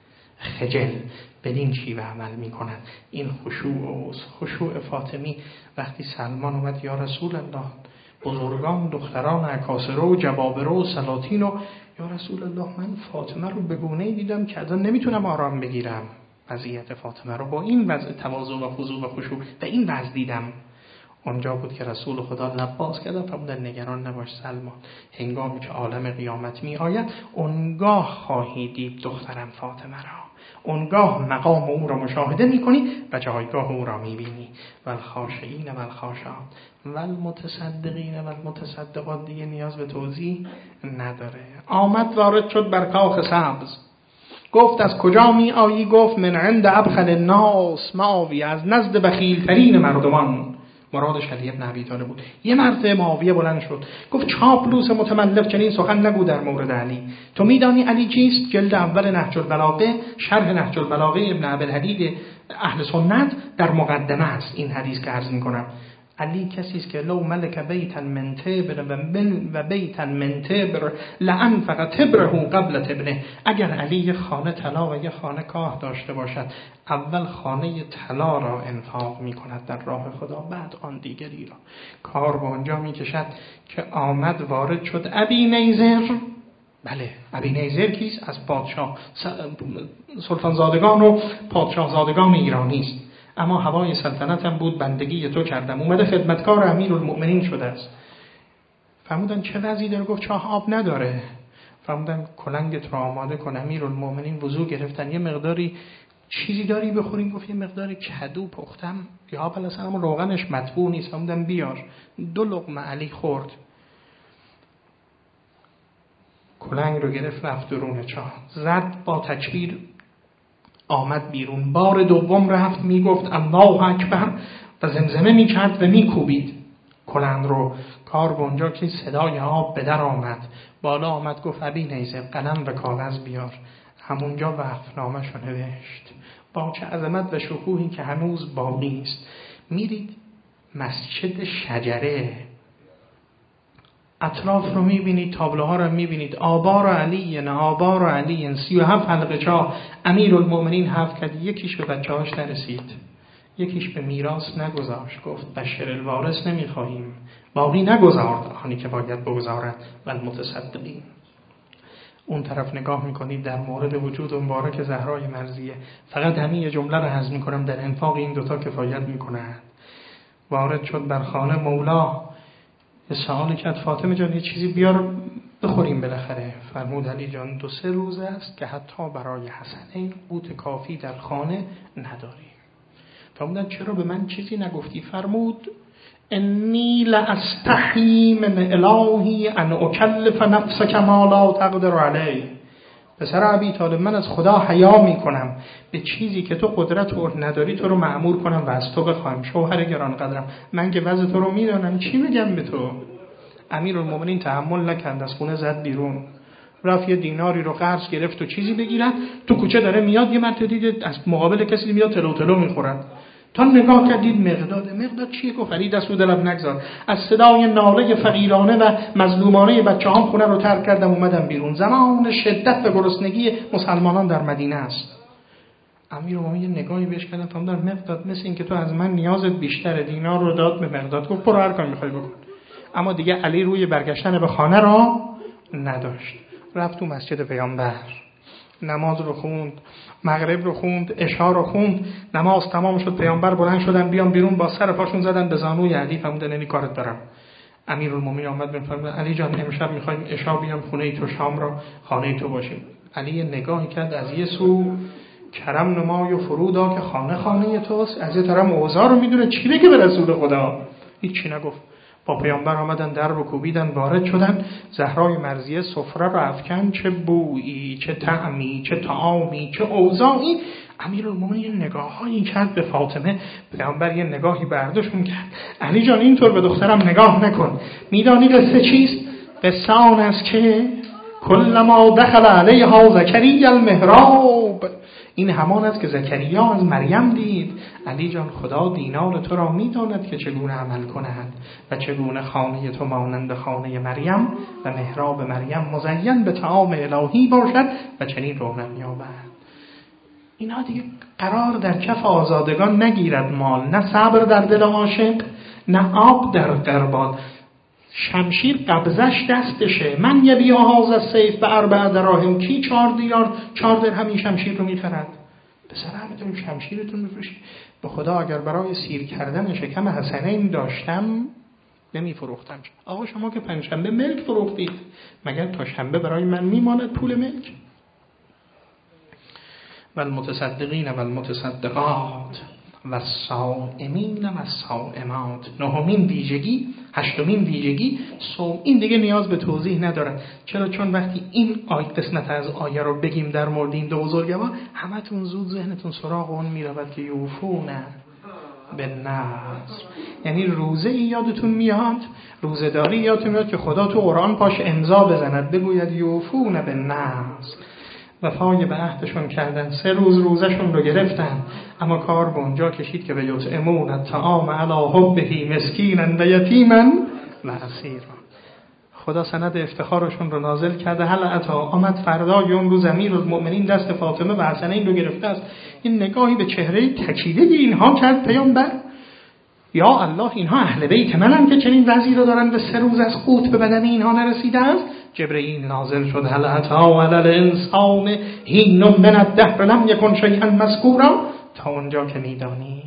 خجل بدین شیوه عمل میکنن. این خشوع و خشوع فاطمی. وقتی سلمان اومد یا رسول الله، بزرگان دختران عکاسره و جبابره و سلاطین و یا رسول الله من فاطمه رو به گونه‌ای دیدم که الان نمیتونم آرام بگیرم. وضعیت فاطمه رو با این وضع تواضع و خضوع و خشوع به این وضع دیدم. اونجا بود که رسول خدا لب باز کرد و فرمودن نگران نباش سلمان، هنگامی که عالم قیامت می آید اونگاه خواهی دید دخترم فاطمه را، اونگاه مقام او را مشاهده می کنی و جایگاه او را می بینی. والخاشعین والخاشعات والمتصدقین والمتصدقات. دیگه نیاز به توضیح نداره. آمد وارد شد بر کاخ سبز. گفت از کجا می آیی؟ گفت من عند ابخل الناس معاویه، از نزد بخیلترین مردمان. مرادش علی بن ابی طالب بود. یه مرتبه معاویه بلند شد گفت چاپلوس متملق چنین سخن نگو در مورد علی. تو میدانی علی کیست؟ جلد اول نهج البلاغه، شرح نهج البلاغه ابن عبدالحدید اهل سنت در مقدمه است این حدیث که عرض میکنم. علی کسی است که لو ملک بیتا من تبر و بیتا من تبر لانفق تبره قبل تبنه. اگر علی یه خانه طلا و یه خانه کاه داشته باشد، اول خانه طلا را انفاق می کند در راه خدا، بعد آن دیگری را. کار به آنجا می کشد که آمد وارد شد ابی نیزر. بله، ابی نیزر کیست؟ از پادشاه سلطان زادگان و پادشاه زادگان ایرانی است، اما هوای سلطنتم بود، بندگی تو کردم، اومده خدمتکار امیرالمؤمنین شده است. فرمودن چه وضعی داره؟ گفت چاه آب نداره. فرمودن کلنگت رو آماده کن. امیرالمؤمنین وضو گرفتن. یه مقداری چیزی داری بخوریم؟ گفت یه مقدار کدو پختم یا پس هم روغنش مطبوع نیست. فرمودن بیار. دو لقمه علی خورد. کلنگ رو گرفت رفت درون چاه، زد با تکبیر آمد بیرون. بار دوم رفت میگفت الله اکبر و زمزمه میکرد و میکوبید کلنگ رو. کار به اونجا که صدای آب به در آمد، بالا آمد گفت ابی نیزر قلم و کاغذ بیار. همونجا وقفنامه شو نوشت با چه عظمت و شکوهی که هنوز باقی است. میرید مسجد شجره، اطراف رو میبینید، تابلوها رو میبینید. آبار علی نه آبار علی، سی و هفت حلقه چاه. امیرالمؤمنین حرف کرد، یکیش به بچه هاش نرسید، یکیش به میراث نگذاشت. گفت بشر الوارث نمیخواهیم، باقی نگذارد آنی که باید بگذارد. و المتصدقین. اون طرف نگاه میکنید در مورد وجود مبارک زهرای مرضیه. فقط همین یه جمله رو هضم میکنم، در انفاق این دوتا کفایت میکنند. وارد شد بر خانه مولا، یه سوالی کرد فاطمه جان یه چیزی بیار بخوریم بالاخره. فرمود علی جان دو سه روز است که حتی برای حسنین قوت کافی در خانه نداریم. فرمودن چرا به من چیزی نگفتی؟ فرمود انی لاستحی من الهی ان اکلف نفسک ما لا تقدر علیه. پسر ابی طالب من از خدا حیا میکنم به چیزی که تو قدرت و نداری تو رو مأمور کنم و از تو بخوایم. شوهر گران قدرم، من که وضع تو رو میدونم، چی بگم به تو؟ امیرالمومنین تحمل نکرد، از خونه زد بیرون، رفت یه دیناری رو قرض گرفت و چیزی بگیرد. تو کوچه داره میاد، یه مرتبه دید از مقابل کسی میاد تلو تلو میخورد. تا نگاه کردید مقداد. مقداد چیه؟ گفت فرید دست رو دلم نگذار. از صدای ناله فقیرانه و مظلومانه بچه هم خونه رو ترک کردم اومدم بیرون. زمان شدت و گرسنگی مسلمانان در مدینه است. امیرالمومنین یه نگاهی بهش کردن، فهمیدن مقداد مثل این که تو از من نیازت بیشتره. دینار رو داد به مقداد، گفت برو هر کاری میخوای بکن. اما دیگه علی روی برگشتن به خانه را نداشت. رفت تو مسجد پیامبر، نماز رو خوند، مغرب رو خوند، عشا رو خوند. نماز تمام شد، پیامبر بلند شدن بیان بیرون، با سر پاشون زدن به زانوی علی. فرمودن این کارت دارم. امیرالمومنین آمد بفرمود علی جان امشب میخوایم عشا بیام خونه تو، شام را خانه تو باشیم. علی نگاهی کرد، از یه سو کرم نمای و فرودا که خانه خانه توست، از یه طرف اوضاع رو میدونه چی بگه به رسول خدا، هیچ چی نگفت. با پیامبر آمدن، در رو کوبیدن، وارد شدن. زهرای مرضیه سفره رو افکن، چه بویی، چه طعمی، چه طعامی، چه اوضاعی. امیرالمومنین نگاهایی کرد به فاطمه، پیامبر یه نگاهی برداشتون کرد. علی جان اینطور به دخترم نگاه نکن، میدانی قصه چیست؟ قصه آن است که کلما دخل علیها زکریا المحراب، این همان است که زکریا از مریم دید. علی جان خدا دینار تو را میداند که چگونه عمل کند و چگونه خانه تو مانند خانه مریم و محراب مریم مزین به طعام الهی باشد و چنین رونق یابد. اینا دیگه قرار در کف آزادگان نگیرد مال، نه صبر در دل عاشق، نه آب در قربان. شمشیر قبضش دستشه. من یه بیا هاز از سیف به اربع دراهم، کی چهار دیار چهار درهم این شمشیر رو میخرد؟ پسر همتون شمشیرتون میفروشید. به خدا اگر برای سیر کردن شکم حسنین داشتم نمیفروختم. آقا شما که پنجشنبه ملک فروختید، مگر تا شنبه برای من میماند پول ملک؟ و المتصدقین و المتصدقات و الصائمین و الصائمات. نهمین ویژگی، هشتمین ویژگی صوم. این دیگه نیاز به توضیح نداره. چرا؟ چون وقتی این آیه قسمت از آیه رو بگیم در مورد این دو بزرگوار، همتون زود ذهنتون سراغ اون میرود که یوفون بالنذر، یعنی روزه یادتون میاد، روزه داری یادتون میاد که خدا تو قرآن پاش امضا بزند بگوید یوفون بالنذر، وفای به عهدشون کردن. سه روز روزشون رو گرفتن، اما کار به اونجا کشید که به یطعمون الطعام علی حبه مسکینا و یتیما و اسیرا. خدا سند افتخارشون رو نازل کرده. هل عطا آمد فردای اون روز امیرالمومنین دست فاطمه و حسنین رو گرفته است. این نگاهی به چهره تکیده اینها کرد پیامبر، یا الله اینها اهل بیت منن که چنین وضعی رو دارن و سه روز از قوت به بدن اینها نرسیده است. جبرئیل نازل شد هل عطا علی الانسان حین من الدهر لم یکن شیئا مذکورا، تا اونجا که میدانید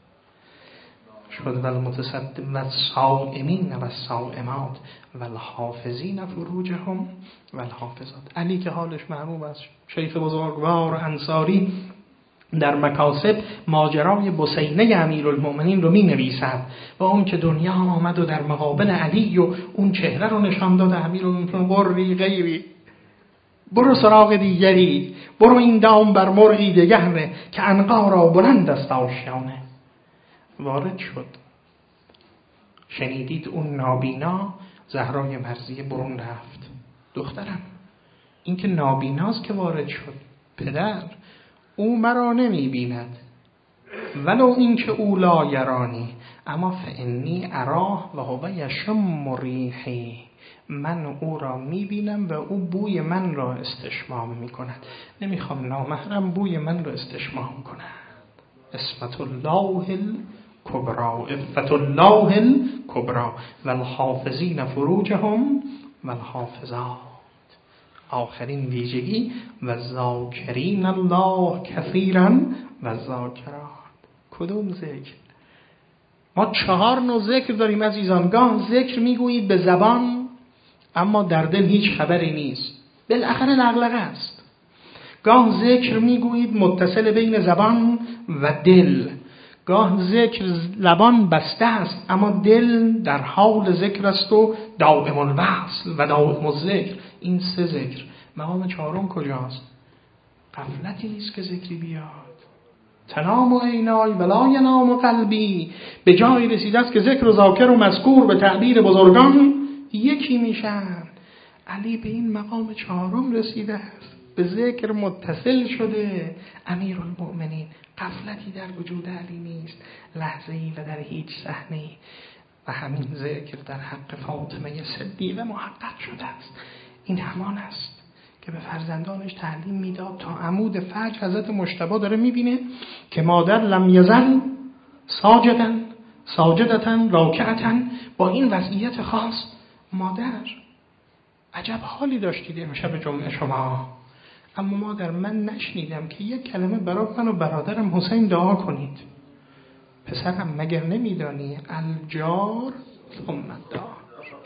شد. و المتصدق و الصائمین و الصائمات و الحافظین فروجهم و الحافظات. علی که حالش معلوم است، شیخ بزرگوار انصاری در مکاسب ماجرای بسینه امیرالمومنین رو می نویسد و اون که دنیا آمد و در مقابل علی و اون چهره رو نشان داد امیرالمومنین، بری غیری، برو سراغ دیگری، برو این دام بر مرغی دگرنه که عنقا را بلند است آشیانه. وارد شد، شنیدید اون نابینا زهرای مرضیه برون رفت. دخترم این که نابیناست که وارد شد، پدر او مرا نمی بیند ولو این که او لا یرانی، اما فانی اراه و هو یشم ریحی، من او را می بینم و او بوی من را استشمام می کند. نمیخوام نامحرم بوی من را استشمام کند. اسمت الله الکبرا، عفت الله الکبرا و الحافظین فروجهم و الحافظات. آخرین ویژگی و ذاکرین الله کثیرا و ذاکرات. کدوم ذکر؟ ما چهار نوع ذکر داریم عزیزان. گاه ذکر میگویید به زبان اما در دل هیچ خبری نیست، بالاخره لغلقه است. گاه ذکر میگویید متصل بین زبان و دل. گاه ذکر لبان بسته است اما دل در حال ذکر است و دائم الوصل و دائم الذکر. این سه ذکر. مقام چهارم کجاست؟ غفلتی نیست که ذکری بیاد. تنام و عینای ولا ینام قلبی. به جایی رسیده است که ذکر و ذاکر و مذکور به تعبیر بزرگان یکی میشن. علی به این مقام چهارم رسیده است، به ذکر متصل شده. امیرالمومنین غفلتی در وجود علی نیست، لحظه‌ای و در هیچ صحنه‌ای. و همین ذکر در حق فاطمه صدیقه محقق شده است. این همان است که به فرزندانش تعلیم میداد. تا عمود فجر حضرت مجتبی داره میبینه که مادر لم یزل ساجدن ساجدتن راکعتن. با این وضعیت خاص مادر عجب حالی داشتید امشب جمعه شما، اما مادر من نشنیدم که یک کلمه برای من و برادرم حسین دعا کنید. پسرم مگر نمیدانی الجار ثم الدار،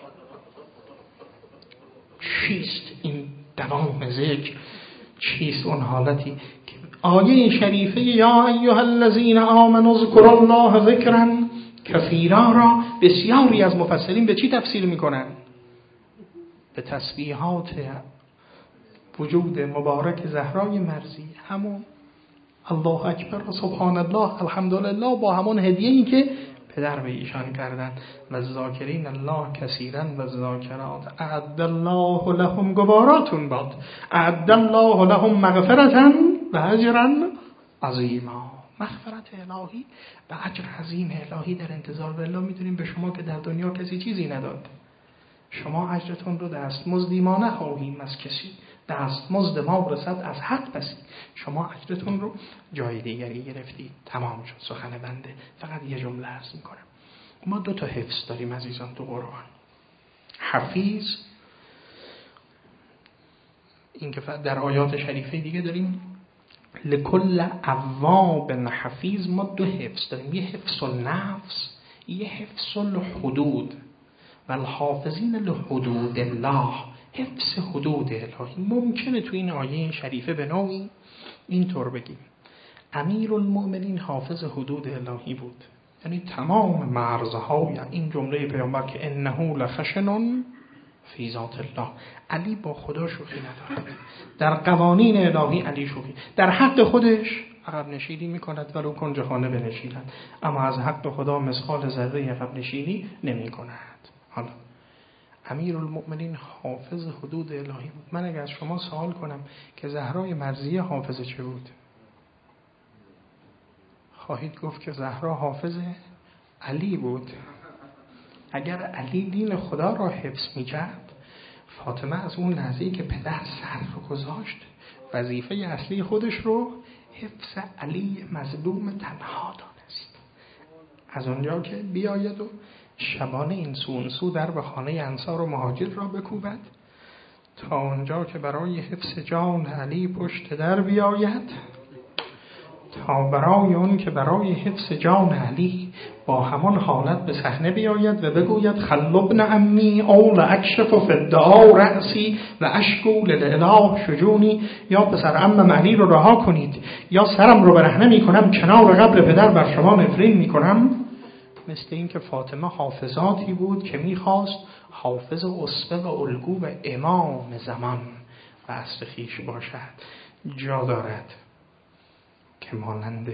چیست این دوام ذکر، چیست اون حالتی که آیه شریفه یا ایها الذین آمنوا اذکروا الله ذکرا کثیرا را بسیاری از مفسرین به چی تفسیر میکنن؟ به تسبیحات وجود مبارک زهرای مرضی، همون الله اکبر و سبحان الله الحمدلله، با همون هدیه‌ای که پدر به ایشان کردن. و ذاکرین الله کثیرا و ذاکرات اعد الله لهم گواراتون باد اعد الله لهم مغفرتا و اجرا عظیما. مغفرت الهی و اجر عظیم الهی در انتظار. بالله میدونیم به شما که در دنیا کسی چیزی نداد، شما اجرتون رو دستمزدی ما نخواهیم از کسی، دستمزد ما رسد از حق پسی، شما اجرتون رو جای دیگری گرفتید. تمام شد سخن بنده. فقط یه جمله عرض میکنم. ما دو تا حفظ داریم عزیزان تو قرآن. حفیظ، این که در آیات شریفه دیگه داریم لکل اواب حفیظ. ما دو حفظ داریم، یه حفظ النفس، یه حفظ الحدود. و الحافظین لحدود الله، حفظ حدود الهی. ممکنه تو این آیه شریفه به نوعی اینطور بگیم امیرالمؤمنین حافظ حدود الهی بود، یعنی تمام مرزهای این جمله پیامبر که انه لخشن فی ذات الله، علی با خدا شوخی ندارد. در قوانین الهی علی شوخی، در حق خودش عقب نشینی میکند ولو کنج خانه بنشیند، اما از حق خدا مثقال ذره عقب نشینی نمیکند. حالا امیرالمؤمنین حافظ حدود الهی بود. من اگر از شما سوال کنم که زهرای مرضیه حافظ چه بود؟ خواهید گفت که زهرا حافظ علی بود. اگر علی دین خدا را حفظ میکرد، فاطمه از اون لحظه‌ای که پدر سر رو گذاشت وظیفه اصلی خودش رو حفظ علی مظلوم تنها دانست. از اونجا که بیاید و شبانه این سو اون سو در به خانه انصار و مهاجر را بکوبد، تا اونجا که برای حفظ جان علی پشت در بیاید، تا برای اون که برای حفظ جان علی با همان حالت به صحنه بیاید و بگوید خل ابن عمی او لاکشف فی الدعا رأسی و اشکو للاله شجونی، یا پسر عمم علی رو رها کنید یا سرم رو برهنه میکنم کنار قبر پدر بر شما نفرین میکنم. مثل این که فاطمه حافظاتی بود که میخواست حافظ اسوه و الگو و امام زمان و عصر خویش باشد. جا دارد که مانند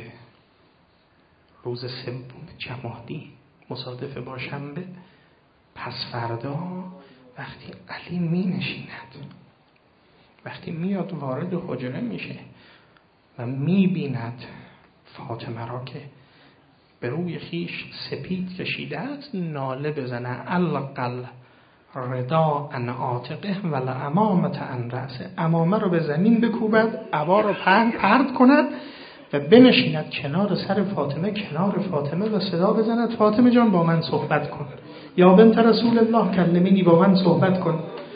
روز سوم جمادی مصادف با شنبه، پس فردا وقتی علی می نشیند، وقتی میاد وارد حجره میشه و می بیند فاطمه را که به روی خیش سپید کشیده است، ناله بزنه القل ردا ان عاتقه ولا امامت ان رأسه، امامه رو به زمین بکوبد، عبا رو پهن پرد کند و بنشیند کنار سر فاطمه، کنار فاطمه و صدا بزند فاطمه جان با من صحبت کن، یا بنت رسول الله کلمینی، با من صحبت کن،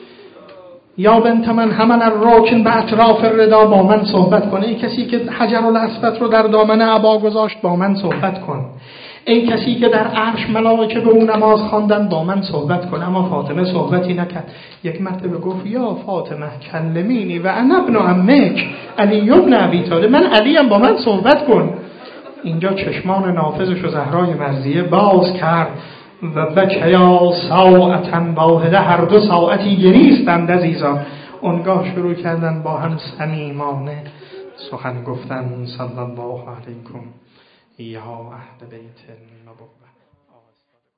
یا بنت من حمل الراکن به اطراف الردا، با من صحبت کن، ای کسی که حجر الاسود رو در دامن عبا گذاشت با من صحبت کن، ای کسی که در عرش ملائکه به اون نماز خواندن با من صحبت کن. اما فاطمه صحبتی نکرد. یک مرتبه گفت یا فاطمه کلمینی و انا ابن عمک علی ابن ابی طالب، من علیم با من صحبت کن. اینجا چشمان نافذش و زهرای مرضیه باز کرد و بکیا ساعتا واحده، هر دو ساعتی گریستند عزیزان. اونگاه شروع کردن با هم صمیمانه سخن گفتن. صلی الله علیکم یا اهل بیت